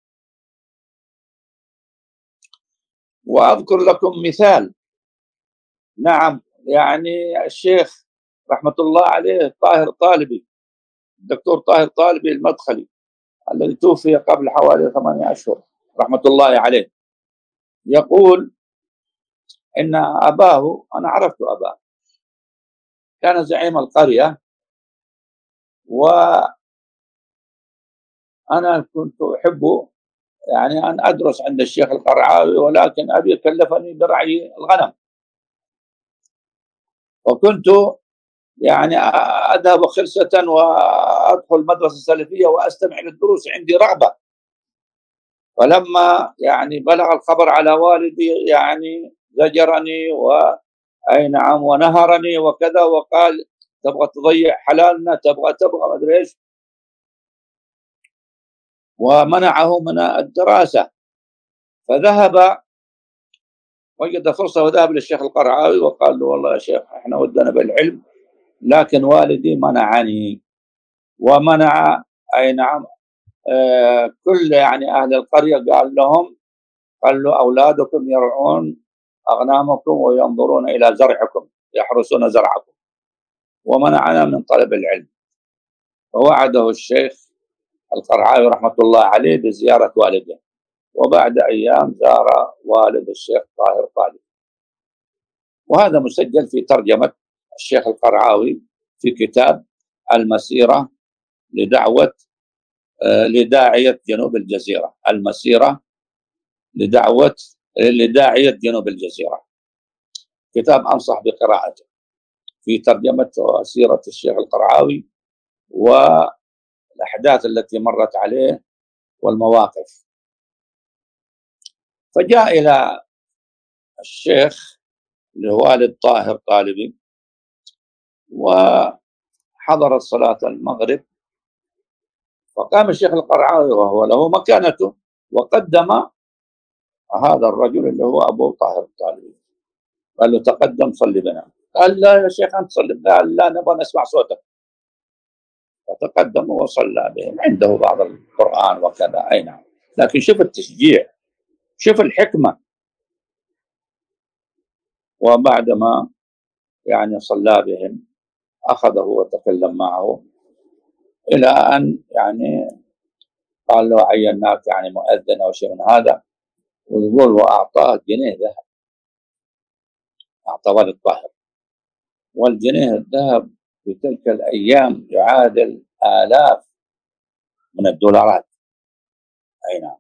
وأذكر لكم مثال، نعم، يعني الشيخ رحمة الله عليه طاهر طالبي، الدكتور طاهر طالبي المدخلي، الذي توفي قبل حوالي ثمانية أشهر رحمة الله عليه، يقول إن أباه، أنا عرفت أباه، كان زعيم القرية، وأنا كنت أحب يعني أن أدرس عند الشيخ القرعاوي، ولكن أبي كلفني برعي الغنم، وكنت يعني أذهب خلسة وأدخل المدرسة السلفية وأستمع للدروس، عندي رغبة. فلما يعني بلغ الخبر على والدي يعني زجرني وأي نعم ونهرني وكذا، وقال تبغى تضيع حلالنا، تبغى تبغى ما أدري إيش، ومنعه من الدراسة. فذهب وجد فرصة وذهب للشيخ القرعاوي وقال له والله يا شيخ احنا ودنا بالعلم، لكن والدي منعني ومنع أي نعم آه كل يعني أهل القرية، قال لهم خلوا أولادكم يرعون أغنامكم وينظرون إلى زرعكم، يحرسون زرعكم، ومنعنا من طلب العلم. فوعده الشيخ القرعاوي رحمة الله عليه بزيارة والده، وبعد أيام زار والد الشيخ طاهر طالب. وهذا مسجل في ترجمة الشيخ القرعاوي في كتاب المسيرة لدعوة لداعية جنوب الجزيرة، المسيرة لدعوة لداعية جنوب الجزيرة، كتاب أنصح بقراءته في ترجمة وسيرة الشيخ القرعاوي والأحداث التي مرت عليه والمواقف. فجاء إلى الشيخ لوالد طاهر طالبي وحضرت صلاة المغرب، فقام الشيخ القرعاوي وهو له مكانته وقدم هذا الرجل اللي هو أبو طاهر الطالبي، قال له تقدم صلي بنا. قال لا يا شيخ أنت صلي بنا، قال لا نبغى نسمع صوتك. فتقدم وصلى بهم، عنده بعض القرآن وكذا، أي نعم، لكن شوف التشجيع، شوف الحكمة. وبعدما يعني صلى بهم أخذه وتكلم معه إلى أن يعني قال له عيناك يعني مؤذن أو شيء من هذا، ويقول وأعطاه جنيه ذهب، أعطى والد طاهر، والجنيه الذهب في تلك الأيام يعادل آلاف من الدولارات. أي نعم.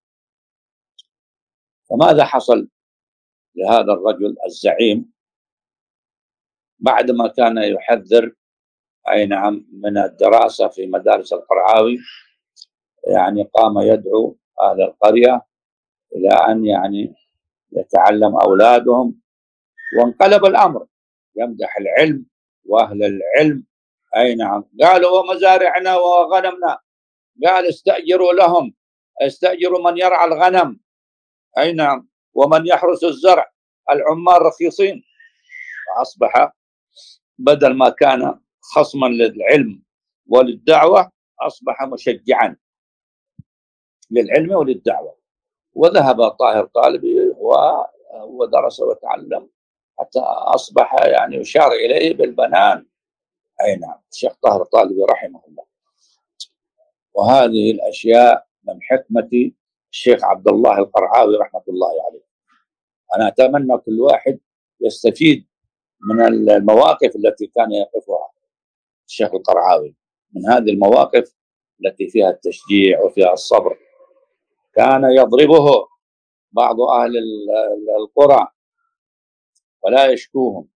فماذا حصل لهذا الرجل الزعيم بعدما كان يحذر أي نعم من الدراسة في مدارس القرعاوي؟ يعني قام يدعو أهل القرية إلى أن يعني يتعلم أولادهم، وانقلب الأمر، يمدح العلم وأهل العلم. أي نعم. قالوا ومزارعنا وغنمنا، قال استأجروا لهم، استأجروا من يرعى الغنم، أي نعم، ومن يحرس الزرع، العمال رخيصين. فأصبح بدل ما كان خصما للعلم وللدعوة، أصبح مشجعا للعلم وللدعوة. وذهب طاهر طالبي ودرس وتعلم حتى أصبح يعني يشار إليه بالبنان. أي نعم، الشيخ طاهر طالبي رحمه الله. وهذه الأشياء من حكمة الشيخ عبد الله القرعاوي رحمة الله عليه. أنا أتمنى كل واحد يستفيد من المواقف التي كان يقفها الشيخ القرعاوي، من هذه المواقف التي فيها التشجيع وفيها الصبر. كان يضربه بعض أهل القرى ولا يشكوهم،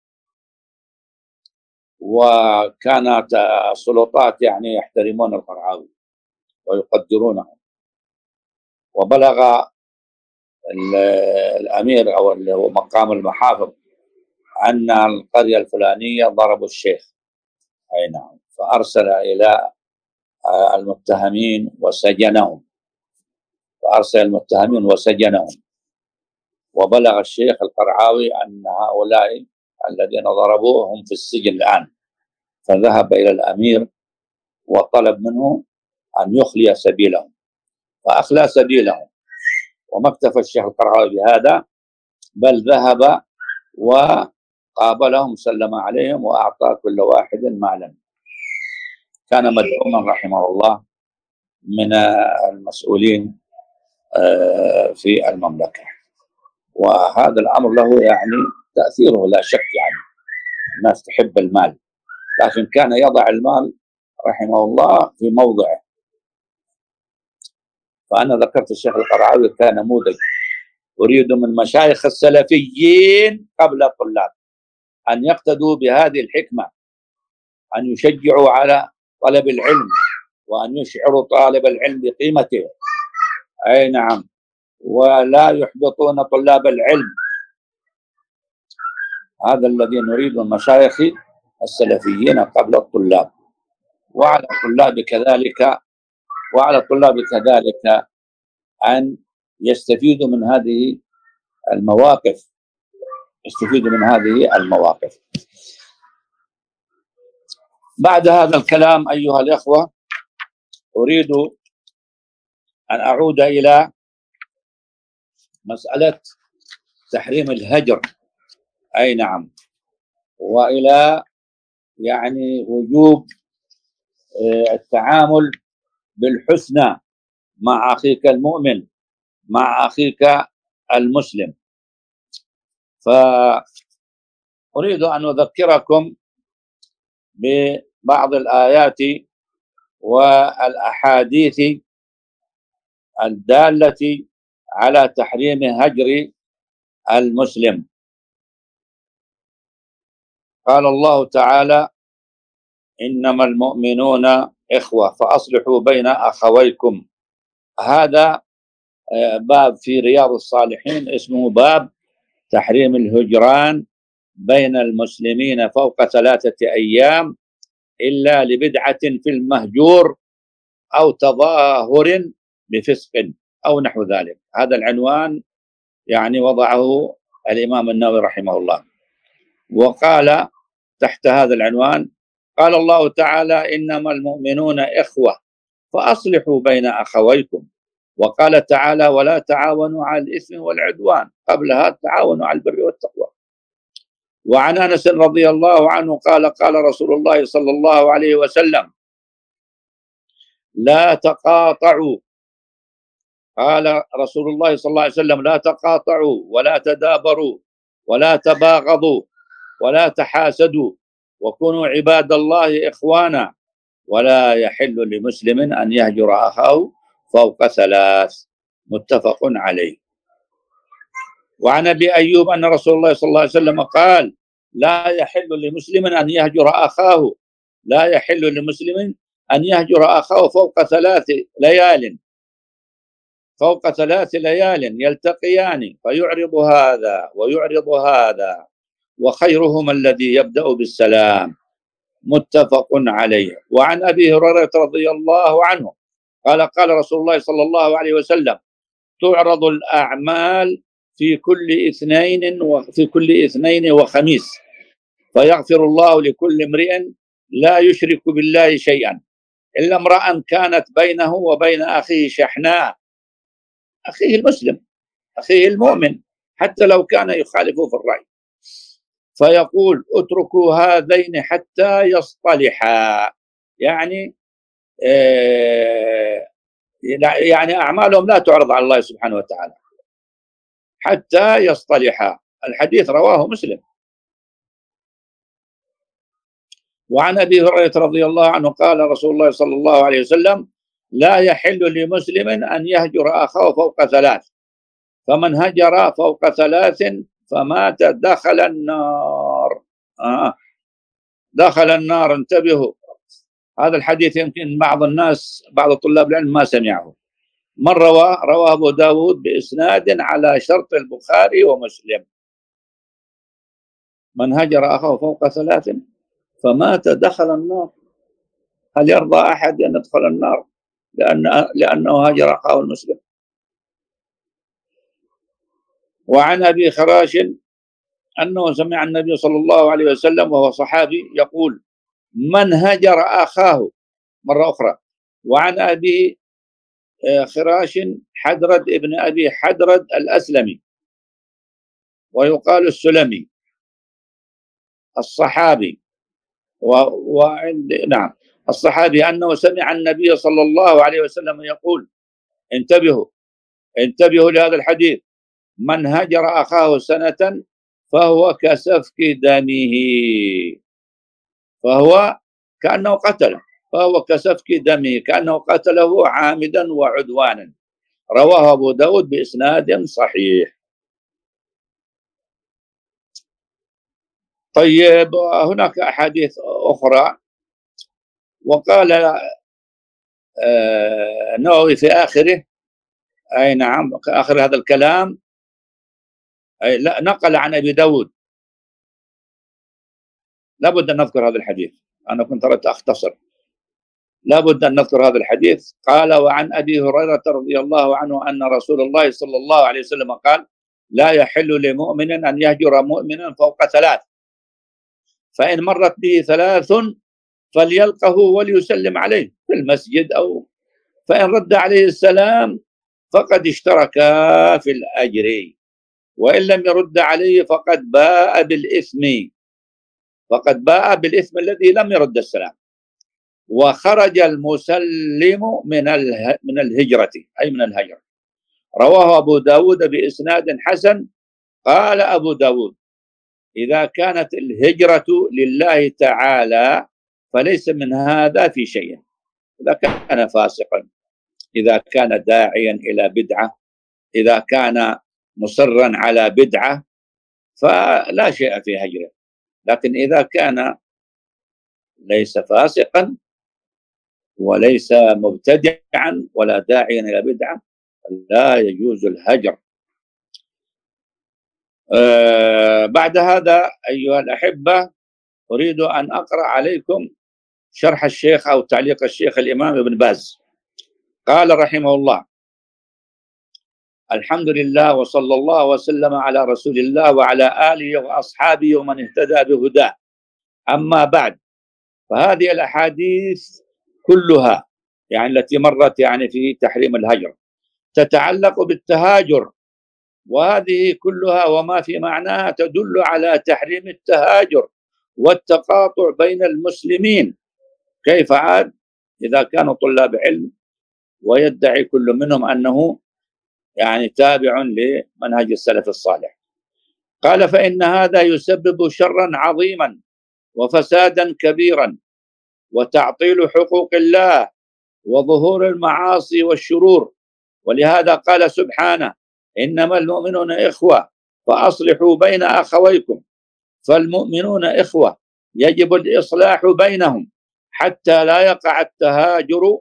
وكانت السلطات يعني يحترمون القرعاوي ويقدرونه. وبلغ الأمير أو اللي هو مقام المحافظ أن القرية الفلانية ضربوا الشيخ. أي نعم. فأرسل إلى المتهمين وسجنهم، فأرسل المتهمين وسجنهم. وبلغ الشيخ القرعاوي أن هؤلاء الذين ضربوه هم في السجن الآن. فذهب إلى الأمير وطلب منه أن يخلي سبيلهم، فأخلى سبيلهم. وما اكتفى الشيخ القرعاوي بهذا، بل ذهب وقابلهم، سلم عليهم، وأعطى كل واحد مالا. كان مدعوما رحمه الله من المسؤولين في المملكة، وهذا الأمر له يعني تأثيره لا شك. يعني الناس تحب المال، لكن كان يضع المال رحمه الله في موضعه. فأنا ذكرت الشيخ القرعاوي كنموذج. أريد من مشايخ السلفيين قبل الطلاب أن يقتدوا بهذه الحكمة، أن يشجعوا على طلب العلم، وأن يشعروا طالب العلم بقيمته. أي نعم، ولا يحبطون طلاب العلم. هذا الذي نريد من مشايخ السلفيين قبل الطلاب، وعلى الطلاب كذلك وعلى الطلاب كذلك أن يستفيدوا من هذه المواقف يستفيدوا من هذه المواقف. بعد هذا الكلام أيها الإخوة، أريد أن أعود إلى مسألة تحريم الهجر. أي نعم، وإلى يعني وجوب التعامل بالحسنى مع أخيك المؤمن، مع أخيك المسلم. فأريد أن أذكركم ببعض الآيات والأحاديث الدالة على تحريم هجر المسلم. قال الله تعالى: إنما المؤمنون إخوة فأصلحوا بين أخويكم. هذا باب في رياض الصالحين اسمه باب تحريم الهجران بين المسلمين فوق ثلاثة أيام إلا لبدعة في المهجور أو تظاهر بفسق أو نحو ذلك. هذا العنوان يعني وضعه الإمام النووي رحمه الله. وقال تحت هذا العنوان: قال الله تعالى: إنما المؤمنون إخوة فأصلحوا بين أخويكم. وقال تعالى: ولا تعاونوا على الإثم والعدوان. قبلها تعاونوا على البر والتقوى. وعن أنس رضي الله عنه قال: قال رسول الله صلى الله عليه وسلم: لا تقاطعوا. قال رسول الله صلى الله عليه وسلم: لا تقاطعوا ولا تدابروا ولا تباغضوا ولا تحاسدوا وكونوا عباد الله إخوانا، ولا يحل لمسلم أن يهجر أخاه فوق ثلاث. متفق عليه. وعن أبي أيوب أن رسول الله صلى الله عليه وسلم قال: لا يحل لمسلم أن يهجر أخاه لا يحل لمسلم أن يهجر أخاه فوق ثلاث ليال فوق ثلاث ليال يلتقيان فيعرض هذا ويعرض هذا، وخيرهما الذي يبدأ بالسلام. متفق عليه. وعن أبي هريرة رضي الله عنه قال: قال رسول الله صلى الله عليه وسلم: تعرض الأعمال في كل اثنين وفي كل اثنين وخميس، فيغفر الله لكل امرئ لا يشرك بالله شيئا إلا امرأ كانت بينه وبين أخيه شحناء، أخيه المسلم، أخيه المؤمن، حتى لو كان يخالفه في الرأي، فيقول: اتركوا هذين حتى يصطلحا. يعني يعني أعمالهم لا تعرض على الله سبحانه وتعالى حتى يصطلحا. الحديث رواه مسلم. وعن أبي هريرة رضي الله عنه قال رسول الله صلى الله عليه وسلم: لا يحل لمسلم أن يهجر أخاه فوق ثلاث، فمن هجر فوق ثلاث فمات دخل النار. آه. دخل النار. انتبهوا، هذا الحديث يمكن بعض الناس بعض طلاب العلم ما سمعه. من رواه؟ رواه أبو داود بإسناد على شرط البخاري ومسلم: من هجر أخاه فوق ثلاث فمات دخل النار. هل يرضى أحد أن يدخل النار لأن لأنه هجر أخاه المسلم؟ وعن أبي خراش أنه سمع النبي صلى الله عليه وسلم وهو صحابي يقول: من هجر أخاه، مرة أخرى. وعن أبي خراش حدرد ابن أبي حدرد الأسلمي، ويقال السلمي، الصحابي. وعند نعم الصحابي أنه سمع النبي صلى الله عليه وسلم يقول: انتبهوا انتبهوا لهذا الحديث: من هجر أخاه سنة فهو كسفك دمه، فهو كأنه قتله، فهو كسفك دمه، كأنه قتله عامدا وعدوانا. رواه أبو داود بإسناد صحيح. طيب، هناك أحاديث أخرى. وقال النووي في آخره، أي نعم، آخر هذا الكلام، أي لا، نقل عن أبي داود. لابد أن نذكر هذا الحديث، أنا كنت أردت أختصر، لابد أن نذكر هذا الحديث. قال: وعن أبي هريرة رضي الله عنه أن رسول الله صلى الله عليه وسلم قال: لا يحل لمؤمن أن يهجر مؤمنا فوق ثلاث، فإن مرت به ثلاث فليلقه وليسلم عليه في المسجد، أو فإن رد عليه السلام فقد اشترك في الأجر، وإن لم يرد عليه فقد باء بالإثم، فقد باء بالإثم الذي لم يرد السلام، وخرج المسلم من من الهجرة، أي من الهجرة. رواه أبو داود بإسناد حسن. قال أبو داود: إذا كانت الهجرة لله تعالى فليس من هذا في شيء. إذا كان فاسقا، إذا كان داعيا إلى بدعة، إذا كان مصرا على بدعة، فلا شيء في هجره. لكن إذا كان ليس فاسقا وليس مبتدعا ولا داعيا إلى بدعة لا يجوز الهجر. أه بعد هذا أيها الأحبة، أريد أن أقرأ عليكم شرح الشيخ أو تعليق الشيخ الإمام ابن باز. قال رحمه الله: الحمد لله وصلى الله وسلم على رسول الله وعلى آله وأصحابه ومن اهتدى بهداه. أما بعد، فهذه الأحاديث كلها يعني التي مرت يعني في تحريم الهجر تتعلق بالتهاجر، وهذه كلها وما في معناها تدل على تحريم التهاجر والتقاطع بين المسلمين. كيف عاد إذا كانوا طلاب علم ويدعي كل منهم أنه يعني تابع لمنهج السلف الصالح؟ قال: فإن هذا يسبب شرا عظيما وفسادا كبيرا وتعطيل حقوق الله وظهور المعاصي والشرور. ولهذا قال سبحانه: إنما المؤمنون إخوة فأصلحوا بين أخويكم. فالمؤمنون إخوة، يجب الإصلاح بينهم حتى لا يقع التهاجر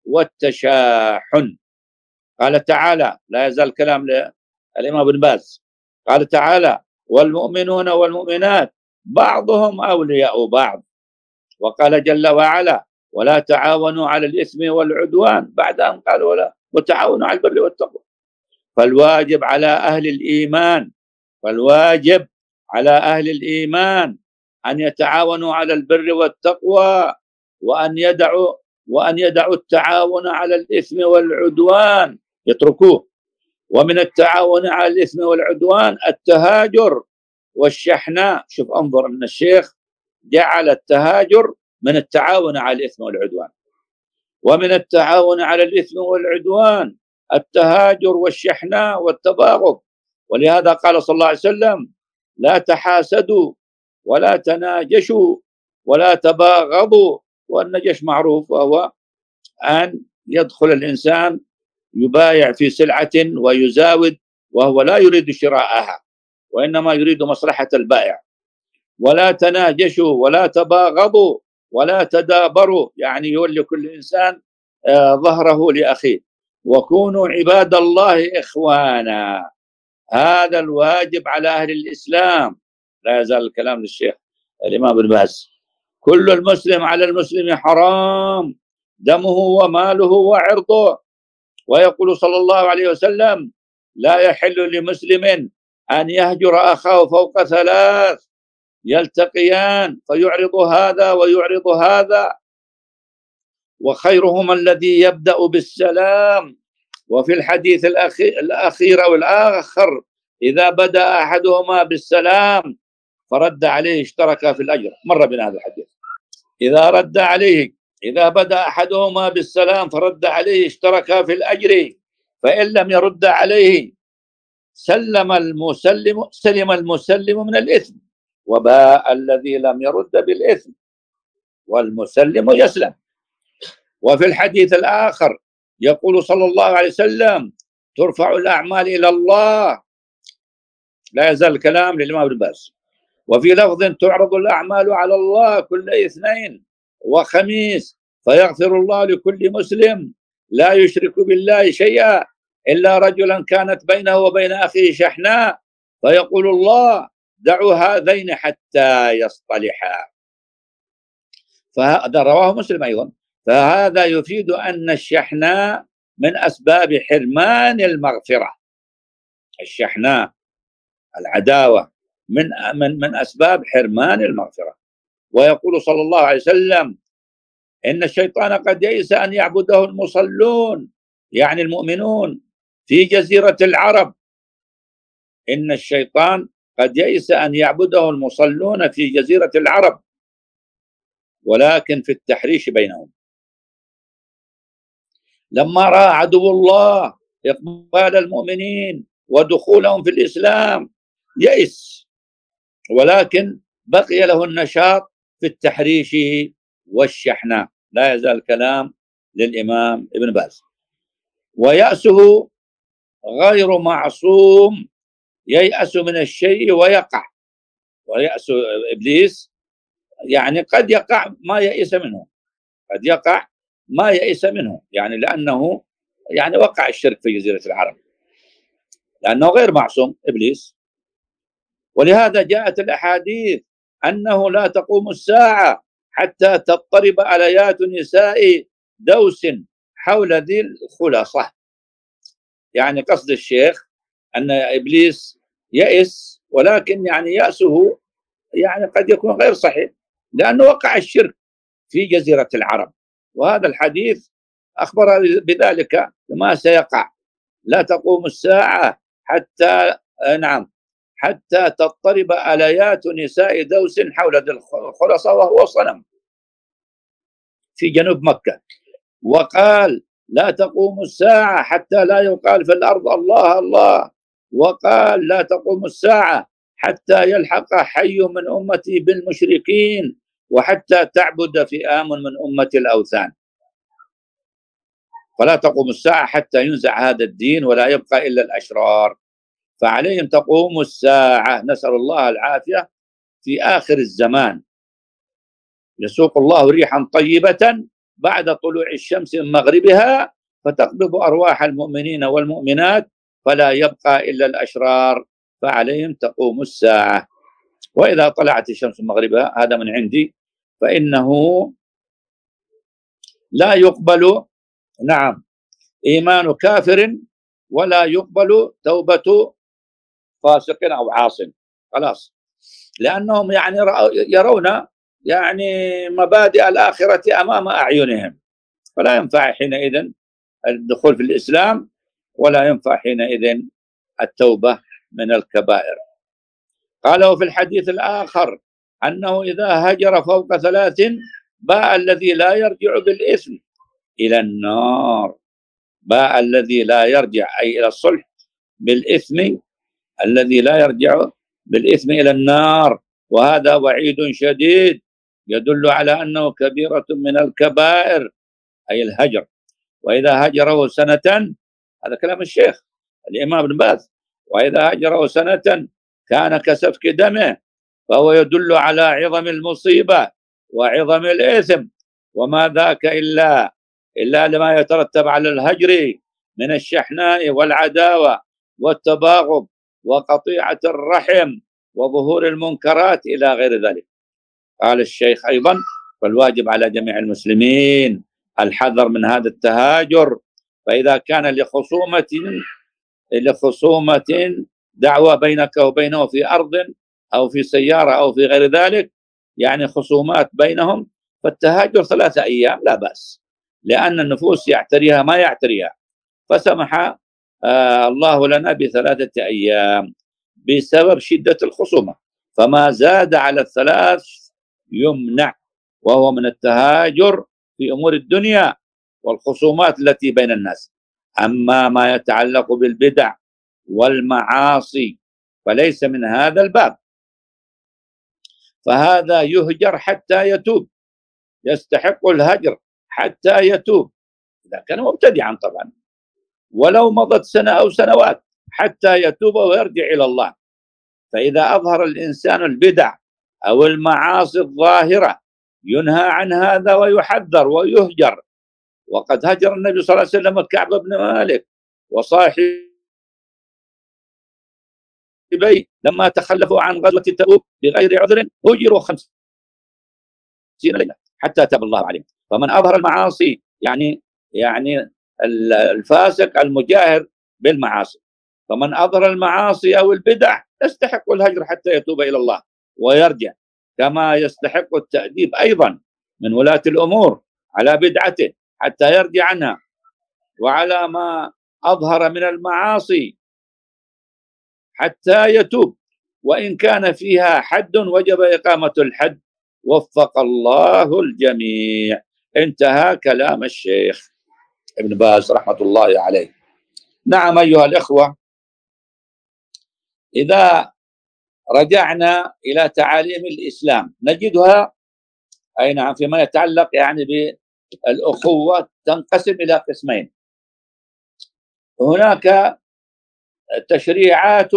والتشاحن. قال تعالى، لا يزال كلام للإمام ابن باز، قال تعالى: والمؤمنون والمؤمنات بعضهم أولياء بعض. وقال جل وعلا: ولا تعاونوا على الإثم والعدوان، بعد أن قال ولا وتعاونوا على البر والتقوى. فالواجب على أهل الإيمان فالواجب على أهل الإيمان أن يتعاونوا على البر والتقوى، وأن يدعوا وأن يدعوا التعاون على الإثم والعدوان، يتركوه. ومن التعاون على الإثم والعدوان التهاجر والشحناء. شوف، انظر أن الشيخ جعل التهاجر من التعاون على الإثم والعدوان. ومن التعاون على الإثم والعدوان التهاجر والشحناء والتباغض. ولهذا قال صلى الله عليه وسلم: لا تحاسدوا ولا تناجشوا ولا تباغضوا. والنجش معروف، وهو أن يدخل الإنسان يبايع في سلعة ويزاود وهو لا يريد شراءها وإنما يريد مصلحة البائع. ولا تناجشوا ولا تباغضوا ولا تدابروا، يعني يولي كل إنسان ظهره لأخيه. وكونوا عباد الله إخوانا، هذا الواجب على أهل الإسلام. لا يزال الكلام للشيخ الإمام ابن باز: كل المسلم على المسلم حرام دمه وماله وعرضه. ويقول صلى الله عليه وسلم: لا يحل لمسلم أن يهجر أخاه فوق ثلاث يلتقيان فيعرض هذا ويعرض هذا، وخيرهما الذي يبدأ بالسلام. وفي الحديث الأخير, الأخير أو الآخر: إذا بدأ أحدهما بالسلام فرد عليه اشترك في الأجر. مر بنا هذا الحديث: إذا رد عليه إذا بدأ أحدهما بالسلام فرد عليه اشتركا في الأجر، فإن لم يرد عليه سلم المسلم سلم المسلم من الإثم، وباء الذي لم يرد بالإثم والمسلم يسلم. وفي الحديث الآخر يقول صلى الله عليه وسلم: ترفع الأعمال إلى الله، لا يزال الكلام للإمام ابن باز. وفي لفظ: تعرض الأعمال على الله كل اثنين وخميس، فيغفر الله لكل مسلم لا يشرك بالله شيئا إلا رجلا كانت بينه وبين أخيه شحناء، فيقول الله: دعوا هذين حتى يصطلحا. فهذا رواه مسلم أيضا. فهذا يفيد أن الشحناء من أسباب حرمان المغفرة. الشحناء، العداوة، من من من أسباب حرمان المغفرة. ويقول صلى الله عليه وسلم: إن الشيطان قد يئس أن يعبده المصلون، يعني المؤمنون، في جزيرة العرب. إن الشيطان قد يئس أن يعبده المصلون في جزيرة العرب، ولكن في التحريش بينهم. لما رأى عدو الله إقبال المؤمنين ودخولهم في الإسلام يئس، ولكن بقي له النشاط في التحريش والشحناء. لا يزال الكلام للإمام ابن باز. ويأسه غير معصوم، ييأس من الشيء ويقع. ويأس إبليس يعني قد يقع ما يئس منه، قد يقع ما يئس منه، يعني لأنه يعني وقع الشرك في جزيرة العرب، لأنه غير معصوم إبليس. ولهذا جاءت الأحاديث أنه لا تقوم الساعة حتى تضطرب آليات نساء دوس حول ذي الخلاصة. يعني قصد الشيخ أن إبليس يئس، ولكن يعني يأسه يعني قد يكون غير صحيح، لأنه وقع الشرك في جزيرة العرب. وهذا الحديث أخبر بذلك ما سيقع. لا تقوم الساعة حتى نعم حتى تضطرب آليات نساء دوس حول ذي الخلصة، وهو صنم في جنوب مكة. وقال: لا تقوم الساعة حتى لا يقال في الأرض الله الله. وقال: لا تقوم الساعة حتى يلحق حي من أمتي بالمشركين، وحتى تعبد فئام من أمة الأوثان. فلا تقوم الساعة حتى ينزع هذا الدين ولا يبقى إلا الأشرار، فعليهم تقوم الساعة، نسأل الله العافية، في آخر الزمان. يسوق الله ريحا طيبة بعد طلوع الشمس من مغربها، فتقبض أرواح المؤمنين والمؤمنات، فلا يبقى إلا الأشرار، فعليهم تقوم الساعة. وإذا طلعت الشمس من مغربها، هذا من عندي، فإنه لا يقبل نعم إيمان كافر، ولا يقبل توبة فاسق أو عاص، خلاص. لأنهم يعني يرون يعني مبادئ الآخرة أمام أعينهم، فلا ينفع حينئذ الدخول في الإسلام، ولا ينفع حينئذ التوبة من الكبائر. قالوا في الحديث الآخر أنه إذا هجر فوق ثلاث باء الذي لا يرجع بالإثم إلى النار. باء الذي لا يرجع أي إلى الصلح بالإثم، الذي لا يرجع بالإثم إلى النار. وهذا وعيد شديد يدل على أنه كبيرة من الكبائر، أي الهجر. وإذا هجره سنة، هذا كلام الشيخ الإمام ابن باز، وإذا هجره سنة كان كسفك دمه، فهو يدل على عظم المصيبة وعظم الإثم. وما ذاك إلا إلا لما يترتب على الهجر من الشحناء والعداوة والتباغض وقطيعة الرحم وظهور المنكرات إلى غير ذلك. قال الشيخ أيضا: فالواجب على جميع المسلمين الحذر من هذا التهاجر. فإذا كان لخصومة لخصومة دعوة بينك وبينه في أرض أو في سيارة أو في غير ذلك، يعني خصومات بينهم، فالتهاجر ثلاثة أيام لا بأس، لأن النفوس يعتريها ما يعتريها. فسمح آه الله لنا بثلاثة أيام بسبب شدة الخصومة، فما زاد على الثلاث يمنع، وهو من التهاجر في أمور الدنيا والخصومات التي بين الناس. أما ما يتعلق بالبدع والمعاصي فليس من هذا الباب، فهذا يهجر حتى يتوب، يستحق الهجر حتى يتوب إذا كان مبتدعا طبعا، ولو مضت سنة أو سنوات حتى يتوب ويرجع إلى الله. فإذا أظهر الإنسان البدع أو المعاصي الظاهرة ينهى عن هذا ويحذر ويهجر. وقد هجر النبي صلى الله عليه وسلم كعب بن مالك وصاحبيه لما تخلفوا عن غزوة تبوك بغير عذر هجروا خمسين ليلة حتى تاب الله عليهم. فمن أظهر المعاصي يعني يعني الفاسق المجاهر بالمعاصي، فمن أظهر المعاصي أو البدع يستحق الهجر حتى يتوب إلى الله ويرجع، كما يستحق التأديب أيضا من ولاة الأمور على بدعته حتى يرجع عنها، وعلى ما أظهر من المعاصي حتى يتوب، وإن كان فيها حد وجب إقامة الحد. وفق الله الجميع. انتهى كلام الشيخ ابن باز رحمة الله عليه. نعم أيها الإخوة، إذا رجعنا إلى تعاليم الإسلام نجدها أي نعم فيما يتعلق يعني بالأخوة تنقسم إلى قسمين. هناك تشريعات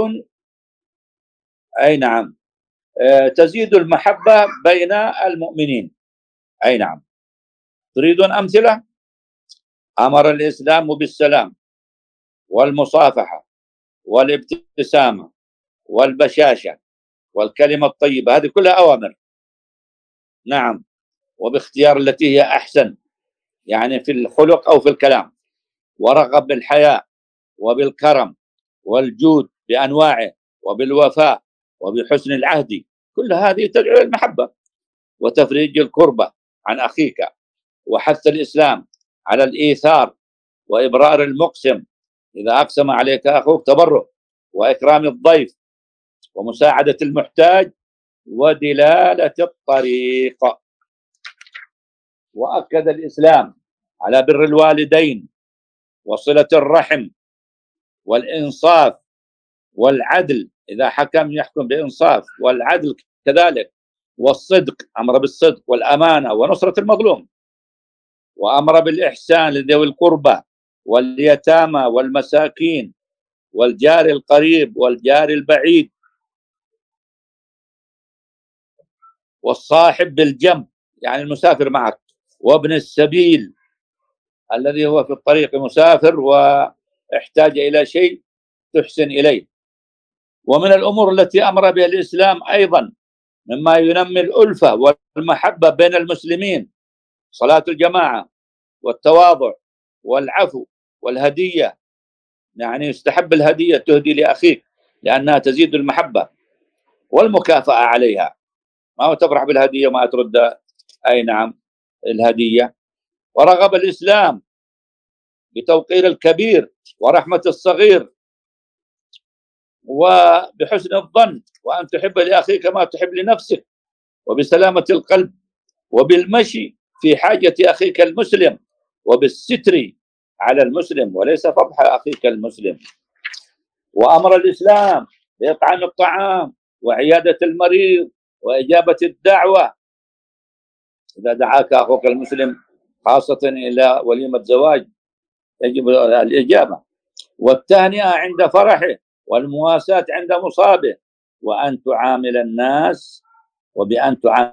أي نعم تزيد المحبة بين المؤمنين. أي نعم. تريدون أمثلة؟ أمر الإسلام بالسلام والمصافحة والابتسامة والبشاشة والكلمة الطيبة، هذه كلها أوامر. نعم. وباختيار التي هي أحسن يعني في الخلق أو في الكلام، ورغب بالحياء وبالكرم والجود بأنواعه وبالوفاء وبحسن العهد، كل هذه تدعو إلى المحبة وتفريج الكربة عن أخيك، وحث الإسلام على الإيثار وإبرار المقسم إذا أقسم عليك أخوك، تبره وإكرام الضيف ومساعدة المحتاج ودلالة الطريق. وأكد الإسلام على بر الوالدين وصلة الرحم والإنصاف والعدل، إذا حكم يحكم بإنصاف، والعدل كذلك، والصدق، أمر بالصدق والأمانة ونصرة المظلوم، وأمر بالإحسان لذوي القربى واليتامى والمساكين والجار القريب والجار البعيد والصاحب بالجنب يعني المسافر معك، وابن السبيل الذي هو في الطريق مسافر واحتاج إلى شيء تحسن إليه. ومن الأمور التي أمر بها الإسلام أيضا مما ينمي الألفة والمحبة بين المسلمين صلاة الجماعة والتواضع والعفو والهدية، يعني يستحب الهدية تهدي لأخيك لأنها تزيد المحبة، والمكافأة عليها، ما هو تفرح بالهدية وما ترد أي نعم الهدية. ورغب الإسلام بتوقير الكبير ورحمة الصغير وبحسن الظن، وأن تحب لأخيك ما تحب لنفسك، وبسلامة القلب، وبالمشي في حاجة أخيك المسلم، وبالستر على المسلم وليس فضح أخيك المسلم. وأمر الإسلام بإطعام الطعام وعيادة المريض وإجابة الدعوة، إذا دعاك أخوك المسلم خاصة إلى وليمة زواج يجب الإجابة، والتهنئة عند فرحه، والمواساة عند مصابه، وأن تعامل الناس وبأن تعامل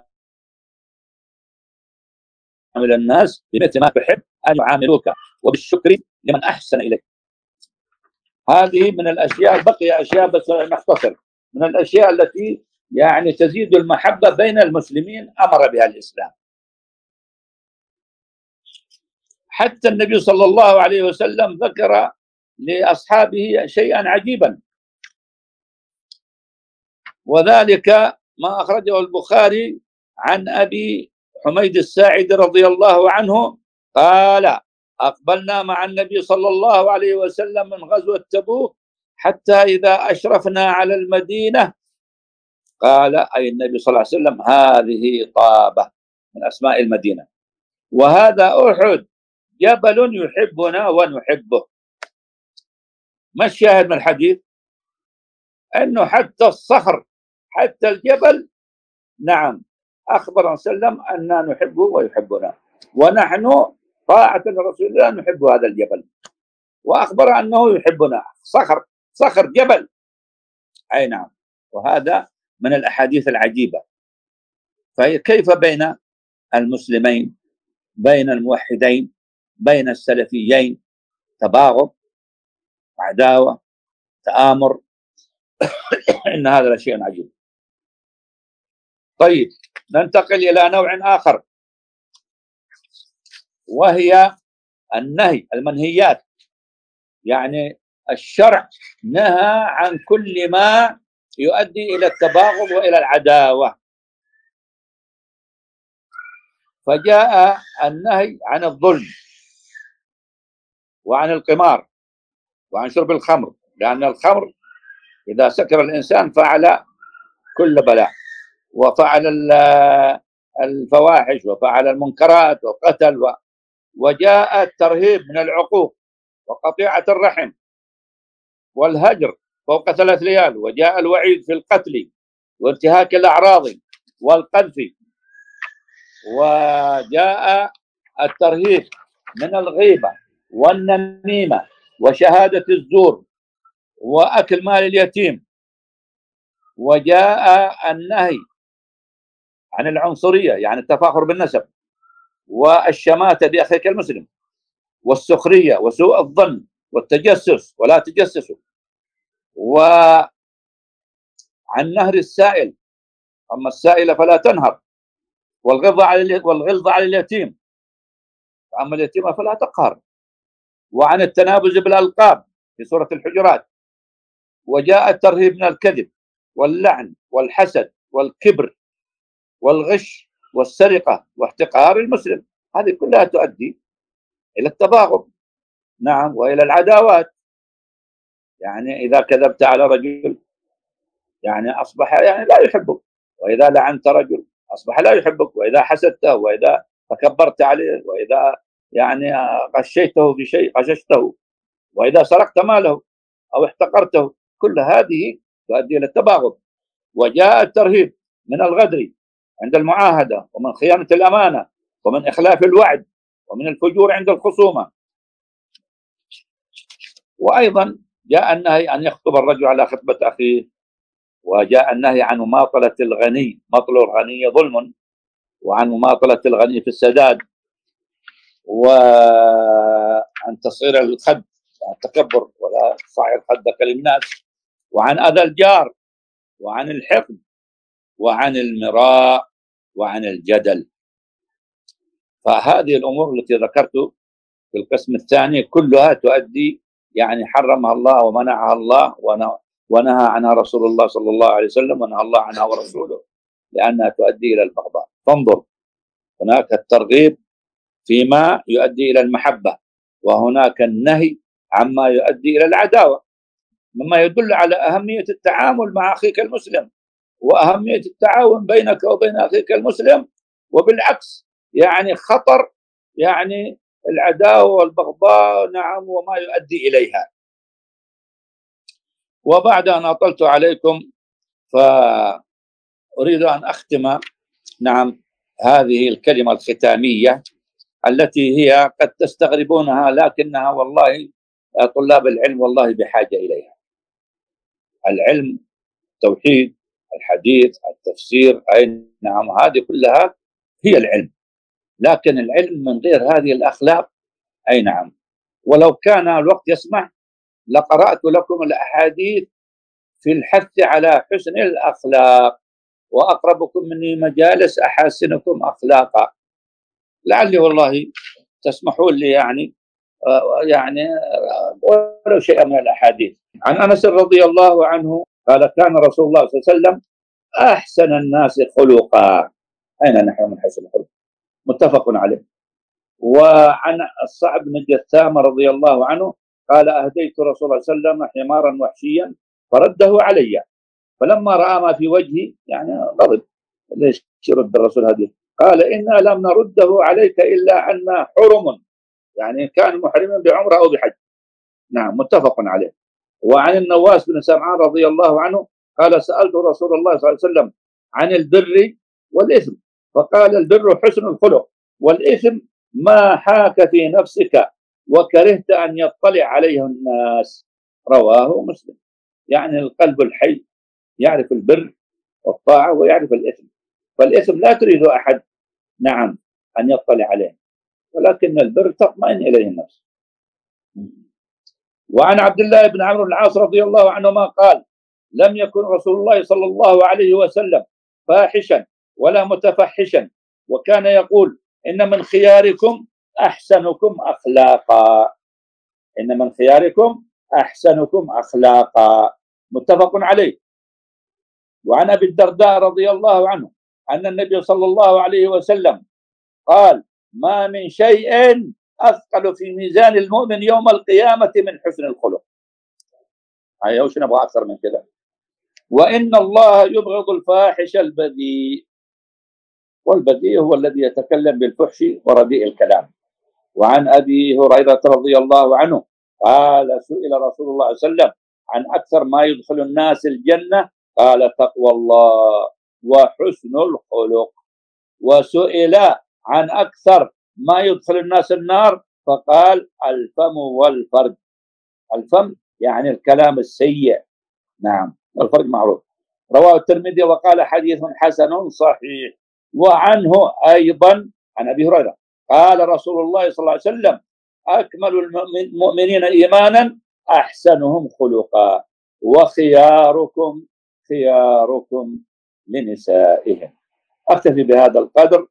الناس بمثل ما تحب أن يعاملوك، وبالشكر لمن أحسن إليك. هذه من الأشياء، بقي أشياء بس نختصر، من الأشياء التي يعني تزيد المحبة بين المسلمين أمر بها الإسلام. حتى النبي صلى الله عليه وسلم ذكر لأصحابه شيئا عجيبا، وذلك ما أخرجه البخاري عن أبي حميد الساعدي رضي الله عنه قال: أقبلنا مع النبي صلى الله عليه وسلم من غزوة تبوك حتى إذا أشرفنا على المدينة قال، أي النبي صلى الله عليه وسلم: هذه طابة من أسماء المدينة، وهذا أحد جبل يحبنا ونحبه. ما الشاهد من الحديث؟ أنه حتى الصخر حتى الجبل نعم أخبر صلى الله عليه وسلم أننا نحبه ويحبنا، ونحن طاعة لرسول الله نحب هذا الجبل، وأخبر أنه يحبنا. صخر صخر جبل، أي نعم. وهذا من الأحاديث العجيبة. فكيف بين المسلمين، بين الموحدين، بين السلفيين تباغض، عداوة، تآمر؟ إن هذا لشيء عجيب. طيب ننتقل إلى نوع آخر، وهي النهي، المنهيات. يعني الشرع نهى عن كل ما يؤدي إلى التباغض وإلى العداوة. فجاء النهي عن الظلم وعن القمار وعن شرب الخمر، لأن الخمر إذا سكر الإنسان فعل كل بلاء، وفعل الفواحش، وفعل المنكرات، وقتل. وجاء الترهيب من العقوق وقطيعة الرحم والهجر فوق ثلاث ليال، وجاء الوعيد في القتل وانتهاك الأعراض والقذف، وجاء الترهيب من الغيبة والنميمة وشهادة الزور وأكل مال اليتيم، وجاء النهي عن العنصرية يعني التفاخر بالنسب والشماتة بأخيك المسلم والسخرية وسوء الظن والتجسس ولا تجسسوا، وعن نهر السائل، أما السائل فلا تنهر، والغلظة على والغلظة على اليتيم، أما اليتيم فلا تقهر، وعن التنابز بالألقاب في سورة الحجرات. وجاء الترهيب من الكذب واللعن والحسد والكبر والغش والسرقة واحتقار المسلم. هذه كلها تؤدي إلى التباغض نعم وإلى العداوات. يعني إذا كذبت على رجل يعني أصبح يعني لا يحبك، وإذا لعنت رجل أصبح لا يحبك، وإذا حسدته، وإذا تكبرت عليه، وإذا يعني غشيته بشيء غششته، وإذا سرقت ماله أو احتقرته، كل هذه تؤدي إلى التباغض. وجاء الترهيب من الغدر عند المعاهدة، ومن خيانة الأمانة، ومن إخلاف الوعد، ومن الفجور عند الخصومة. وأيضا جاء النهي أن يخطب الرجل على خطبة أخيه، وجاء النهي عن مماطلة الغني، مطل الغني ظلم، وعن مماطلة الغني في السداد، وعن تصغير الخد، عن التكبر ولا صاعر خدك للناس، وعن أذى الجار، وعن الحقد، وعن المراء، وعن الجدل. فهذه الأمور التي ذكرت في القسم الثاني كلها تؤدي يعني حرمها الله ومنعها الله ونهى عنها رسول الله صلى الله عليه وسلم، ونهى الله عنها ورسوله، لأنها تؤدي إلى البغضاء. فانظر، هناك الترغيب فيما يؤدي إلى المحبة، وهناك النهي عما يؤدي إلى العداوة، مما يدل على أهمية التعامل مع أخيك المسلم، وأهمية التعاون بينك وبين أخيك المسلم، وبالعكس يعني خطر يعني العداوة والبغضاء نعم وما يؤدي إليها. وبعد أن أطلت عليكم فأريد أن أختم نعم هذه الكلمة الختامية التي هي قد تستغربونها، لكنها والله طلاب العلم والله بحاجة إليها. العلم، التوحيد، الحديث، التفسير، أي نعم هذه كلها هي العلم، لكن العلم من غير هذه الأخلاق أي نعم. ولو كان الوقت يسمح لقرأت لكم الأحاديث في الحث على حسن الأخلاق، وأقربكم مني مجالس أحاسنكم أخلاقا. لعلي والله تسمحون لي يعني يعني ولو شيء من الأحاديث. عن أنس رضي الله عنه قال كان رسول الله صلى الله عليه وسلم أحسن الناس خلقا. أين نحن من حسن الخلق؟ متفق عليه. وعن الصعب بن جثام رضي الله عنه قال أهديت رسول الله صلى الله عليه وسلم حمارا وحشيا فرده علي، فلما رأى ما في وجهي يعني غضب، ليش يرد الرسول هذه؟ قال إنا لم نرده عليك إلا أننا حرم، يعني كان محرما بعمرة أو بحج. نعم، متفق عليه. وعن النواس بن سمعان رضي الله عنه قال سألت رسول الله صلى الله عليه وسلم عن البر والإثم، فقال البر حسن الخلق، والإثم ما حاك في نفسك وكرهت أن يطلع عليه الناس. رواه مسلم. يعني القلب الحي يعرف البر والطاعة ويعرف الإثم، فالإثم لا تريد أحد نعم أن يطلع عليه، ولكن البر تطمئن إليه النفس. وعن عبد الله بن عمرو بن العاص رضي الله عنهما قال لم يكن رسول الله صلى الله عليه وسلم فاحشا ولا متفحشا، وكان يقول إن من خياركم أحسنكم أخلاقا، إن من خياركم أحسنكم أخلاقا، متفق عليه. وعن أبي الدرداء رضي الله عنه أن النبي صلى الله عليه وسلم قال ما من شيء أثقل في ميزان المؤمن يوم القيامة من حسن الخلق. هيا وش نبغى أكثر من كده؟ وإن الله يبغض الفاحش البذيء، والبذيء هو الذي يتكلم بالفحش ورديء الكلام. وعن أبي هريرة رضي الله عنه قال سئل رسول الله صلى الله عليه وسلم عن أكثر ما يدخل الناس الجنة، قال تقوى الله وحسن الخلق. وسئل عن أكثر ما يدخل الناس النار، فقال الفم والفرج. الفم يعني الكلام السيء، نعم، الفرج معروف. رواه الترمذي وقال حديث حسن صحيح. وعنه أيضا عن أبي هريرة قال رسول الله صلى الله عليه وسلم أكمل المؤمنين إيمانا أحسنهم خلقا، وخياركم خياركم لنسائهم. أكتفي بهذا القدر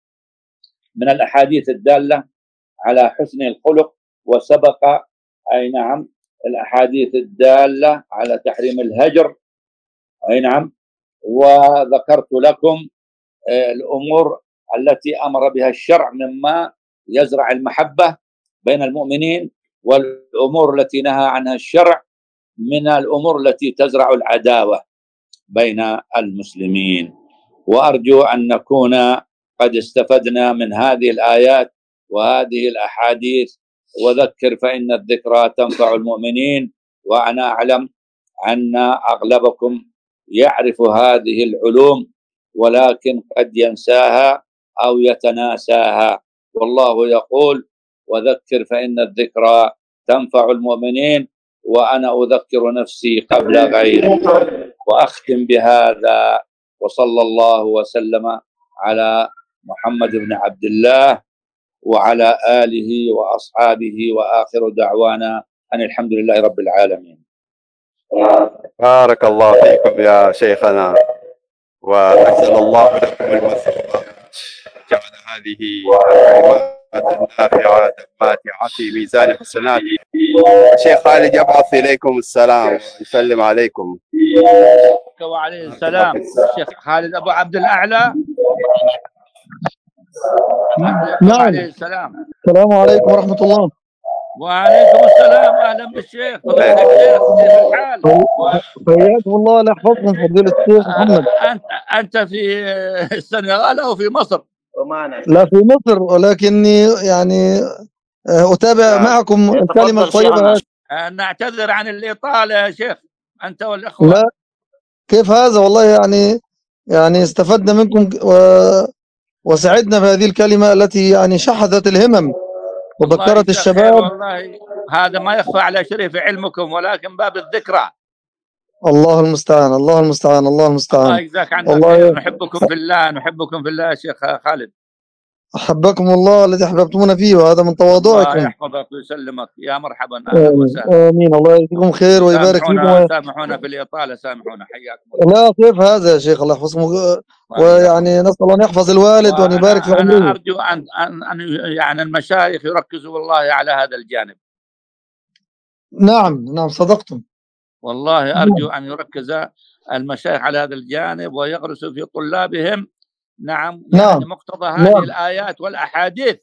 من الأحاديث الدالة على حسن الخلق، وسبق أي نعم الأحاديث الدالة على تحريم الهجر، أي نعم، وذكرت لكم الأمور التي أمر بها الشرع مما يزرع المحبة بين المؤمنين، والأمور التي نهى عنها الشرع من الأمور التي تزرع العداوة بين المسلمين. وأرجو أن نكون قد استفدنا من هذه الآيات وهذه الأحاديث. وذكر فإن الذكرى تنفع المؤمنين. وأنا أعلم أن أغلبكم يعرف هذه العلوم ولكن قد ينساها أو يتناساها، والله يقول وذكر فإن الذكرى تنفع المؤمنين، وأنا أذكر نفسي قبل غيري. وأختم بهذا، وصلى الله وسلم على محمد بن عبد الله وعلى آله وأصحابه، وآخر دعوانا أن الحمد لله رب العالمين. بارك الله فيكم يا شيخنا، وأجزل الله لكم المثوبة، جعل هذه الكلمات النافعة ماتعة في ميزان حسنات. الشيخ خالد يبعث إليكم السلام ويسلم عليكم. وعليه السلام. الشيخ خالد أبو عبد الأعلى. نعم. عليه السلام. السلام عليكم ورحمة الله. وعليكم السلام، أهلا بالشيخ. فضيلة الشيخ كيف الحال؟ حياكم الله، لا يحفظكم فضيلة الشيخ محمد. أنت أنت في السنغال أو في مصر؟ لا في مصر، ولكني يعني أتابع معكم الكلمة الطيبة. نعتذر عن الإطالة يا شيخ أنت والإخوة. لا كيف هذا، والله يعني يعني استفدنا منكم و... وسعدنا بهذه الكلمة التي يعني شحذت الهمم وذكرت الشباب. والله هذا ما يخفى على شريف علمكم، ولكن باب الذكرى. الله المستعان، الله المستعان، الله المستعان. الله يجزاك عنا خير. نحبكم في الله، نحبكم في الله يا شيخ خالد. أحبكم الله الذي أحببتمونا فيه، وهذا من تواضعكم. الله يحفظك ويسلمك، يا مرحبا، أهلا وسهلا. آمين. الله يجزيكم خير ويبارك فيكم. سامحونا في الإطالة، سامحونا، حياكم الله. لا كيف هذا يا شيخ، الله يحفظكم، ويعني نسأل الله أن يحفظ الوالد وأن يبارك في عمره. أنا أرجو أن أن يعني المشايخ يركزوا والله على هذا الجانب. نعم نعم صدقتم. والله أرجو أن يركز المشايخ على هذا الجانب ويغرسوا في طلابهم نعم يعني نعم. مقتضى هذه نعم. الآيات والأحاديث.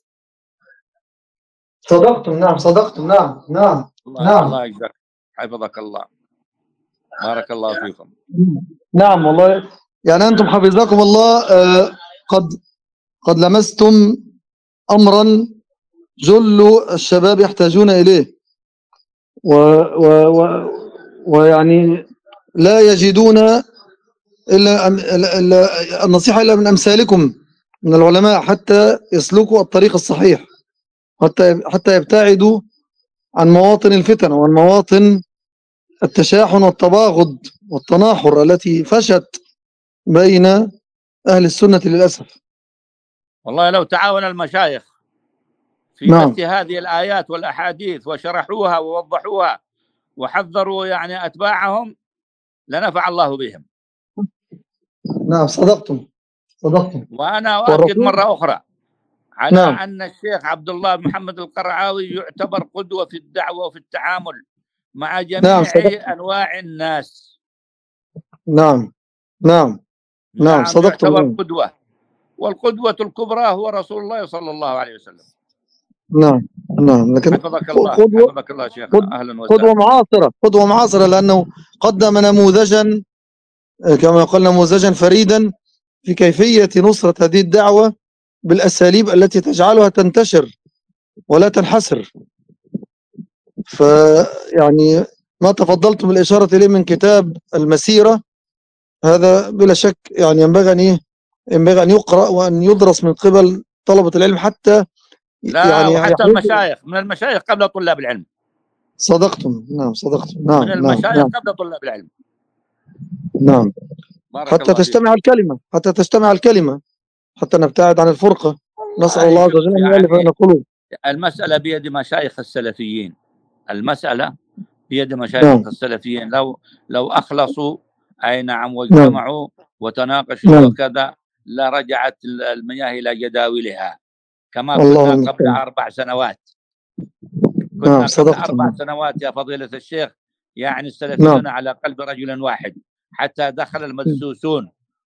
صدقتم. نعم صدقتم. نعم نعم الله نعم. الله يجزاك، حفظك الله، بارك الله فيكم. نعم والله يعني أنتم حفظكم الله. آه قد قد لمستم أمرا جل الشباب يحتاجون إليه، و و و ويعني لا يجدون إلا, إلا النصيحة إلا من أمثالكم من العلماء حتى يسلكوا الطريق الصحيح، حتى حتى يبتعدوا عن مواطن الفتن وعن مواطن التشاحن والتباغض والتناحر التي فشت بين أهل السنة للأسف. والله لو تعاون المشايخ في نعم. بث هذه الآيات والأحاديث وشرحوها ووضحوها وحذروا يعني أتباعهم لنفع الله بهم. نعم صدقتم صدقتم. وأنا أؤكد مرة أخرى على نعم. أن الشيخ عبد الله محمد القرعاوي يعتبر قدوة في الدعوة وفي التعامل مع جميع نعم أنواع الناس. نعم نعم نعم, نعم صدقتم. يعتبر نعم. قدوة، والقدوة الكبرى هو رسول الله صلى الله عليه وسلم. نعم نعم. لكن حفظك الله قدوة حفظك الله شيخنا، أهلا وسهلا. قدوة معاصرة قدوة معاصرة لأنه قدم نموذجا كما قلنا نموذجا فريدا في كيفية نصرة هذه الدعوة بالأساليب التي تجعلها تنتشر ولا تنحسر. فيعني ما تفضلت بالإشارة إليه من كتاب المسيرة هذا بلا شك يعني ينبغي أن ينبغي أن يقرأ وأن يدرس من قبل طلبة العلم حتى لا يعني وحتى المشايخ، من المشايخ قبل طلاب العلم. صدقتم. نعم صدقتم. نعم من المشايخ نعم قبل طلاب العلم. نعم. حتى تجتمع الكلمة حتى تجتمع الكلمة حتى نبتعد عن الفرقة. نسأل الله عز وجل أن يؤلف بين القلوب. المسألة بيد مشايخ السلفيين، المسألة بيد مشايخ نعم. السلفيين. لو لو أخلصوا أي نعم واجتمعوا نعم. وتناقشوا نعم. وكذا لرجعت المياه إلى جداولها كما كنا قبل أربع سنوات. كنا نعم. قبل صدقت. أربع نعم. سنوات يا فضيلة الشيخ يعني السلفيون نعم. على قلب رجل واحد، حتى دخل المدسوسون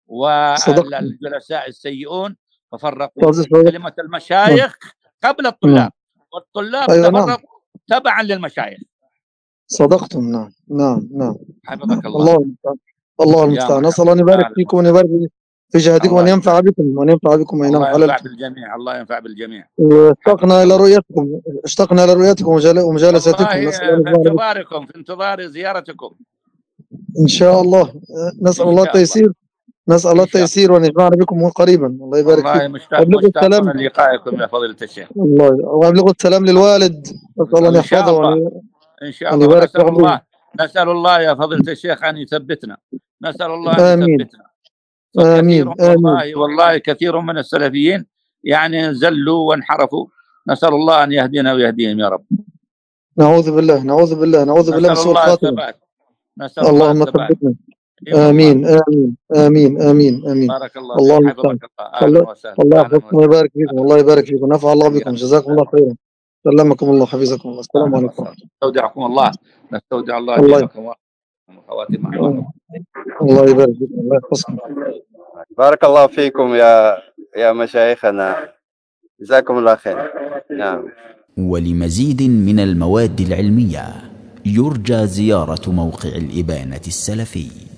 والجلساء السيئون ففرقوا كلمة المشايخ قبل الطلاب، والطلاب أيوة تفرقوا نعم. تبعا للمشايخ. صدقتم. نعم نعم نعم. حفظك الله. الله المستعان. الله المستعان. نسأل الله أن يبارك فيكم وأن يبارك في جهادكم وأن ينفع بكم وأن ينفع بكم أينما حللتم. الله ينفع بالجميع. الله ينفع بالجميع. اشتقنا إلى رؤيتكم اشتقنا إلى رؤيتكم ومجالستكم. والله في انتظاركم في انتظار زيارتكم إن شاء الله. نسأل الله التيسير نسأل الله التيسير وأن يجمعنا بكم قريبا. الله يبارك فيكم. والله مشتاق مشتاقون للقائكم يا فضيلة الشيخ. الله وأبلغوا السلام للوالد. نسأل الله أن يحفظه وأن إن شاء الله. نسأل الله نسأل الله يا فضيلة الشيخ أن يثبتنا. نسأل الله أن يثبتنا. آمين. والله والله كثير من السلفيين يعني زلوا وانحرفوا. نسأل الله أن يهدينا ويهديهم يا رب. نعوذ بالله نعوذ بالله نعوذ بالله من سوء الخاتمة. نسأل الله اللهم ثبتنا. آمين آمين آمين آمين آمين. بارك الله الله فيك. حفظك الله. أهلا وسهلا. الله يحفظكم ويبارك فيكم. الله يبارك فيكم. نفع الله بكم. جزاكم الله خيرا. سلمكم الله حفظكم الله. السلام عليكم. نستودعكم الله. نستودع الله دينكم وخواتم أعمالكم. الله يبارك فيكم. الله يحفظكم. بارك الله فيكم يا يا مشايخنا، جزاكم الله خير. نعم. ولمزيد من المواد العلمية يرجى زيارة موقع الإبانة السلفي.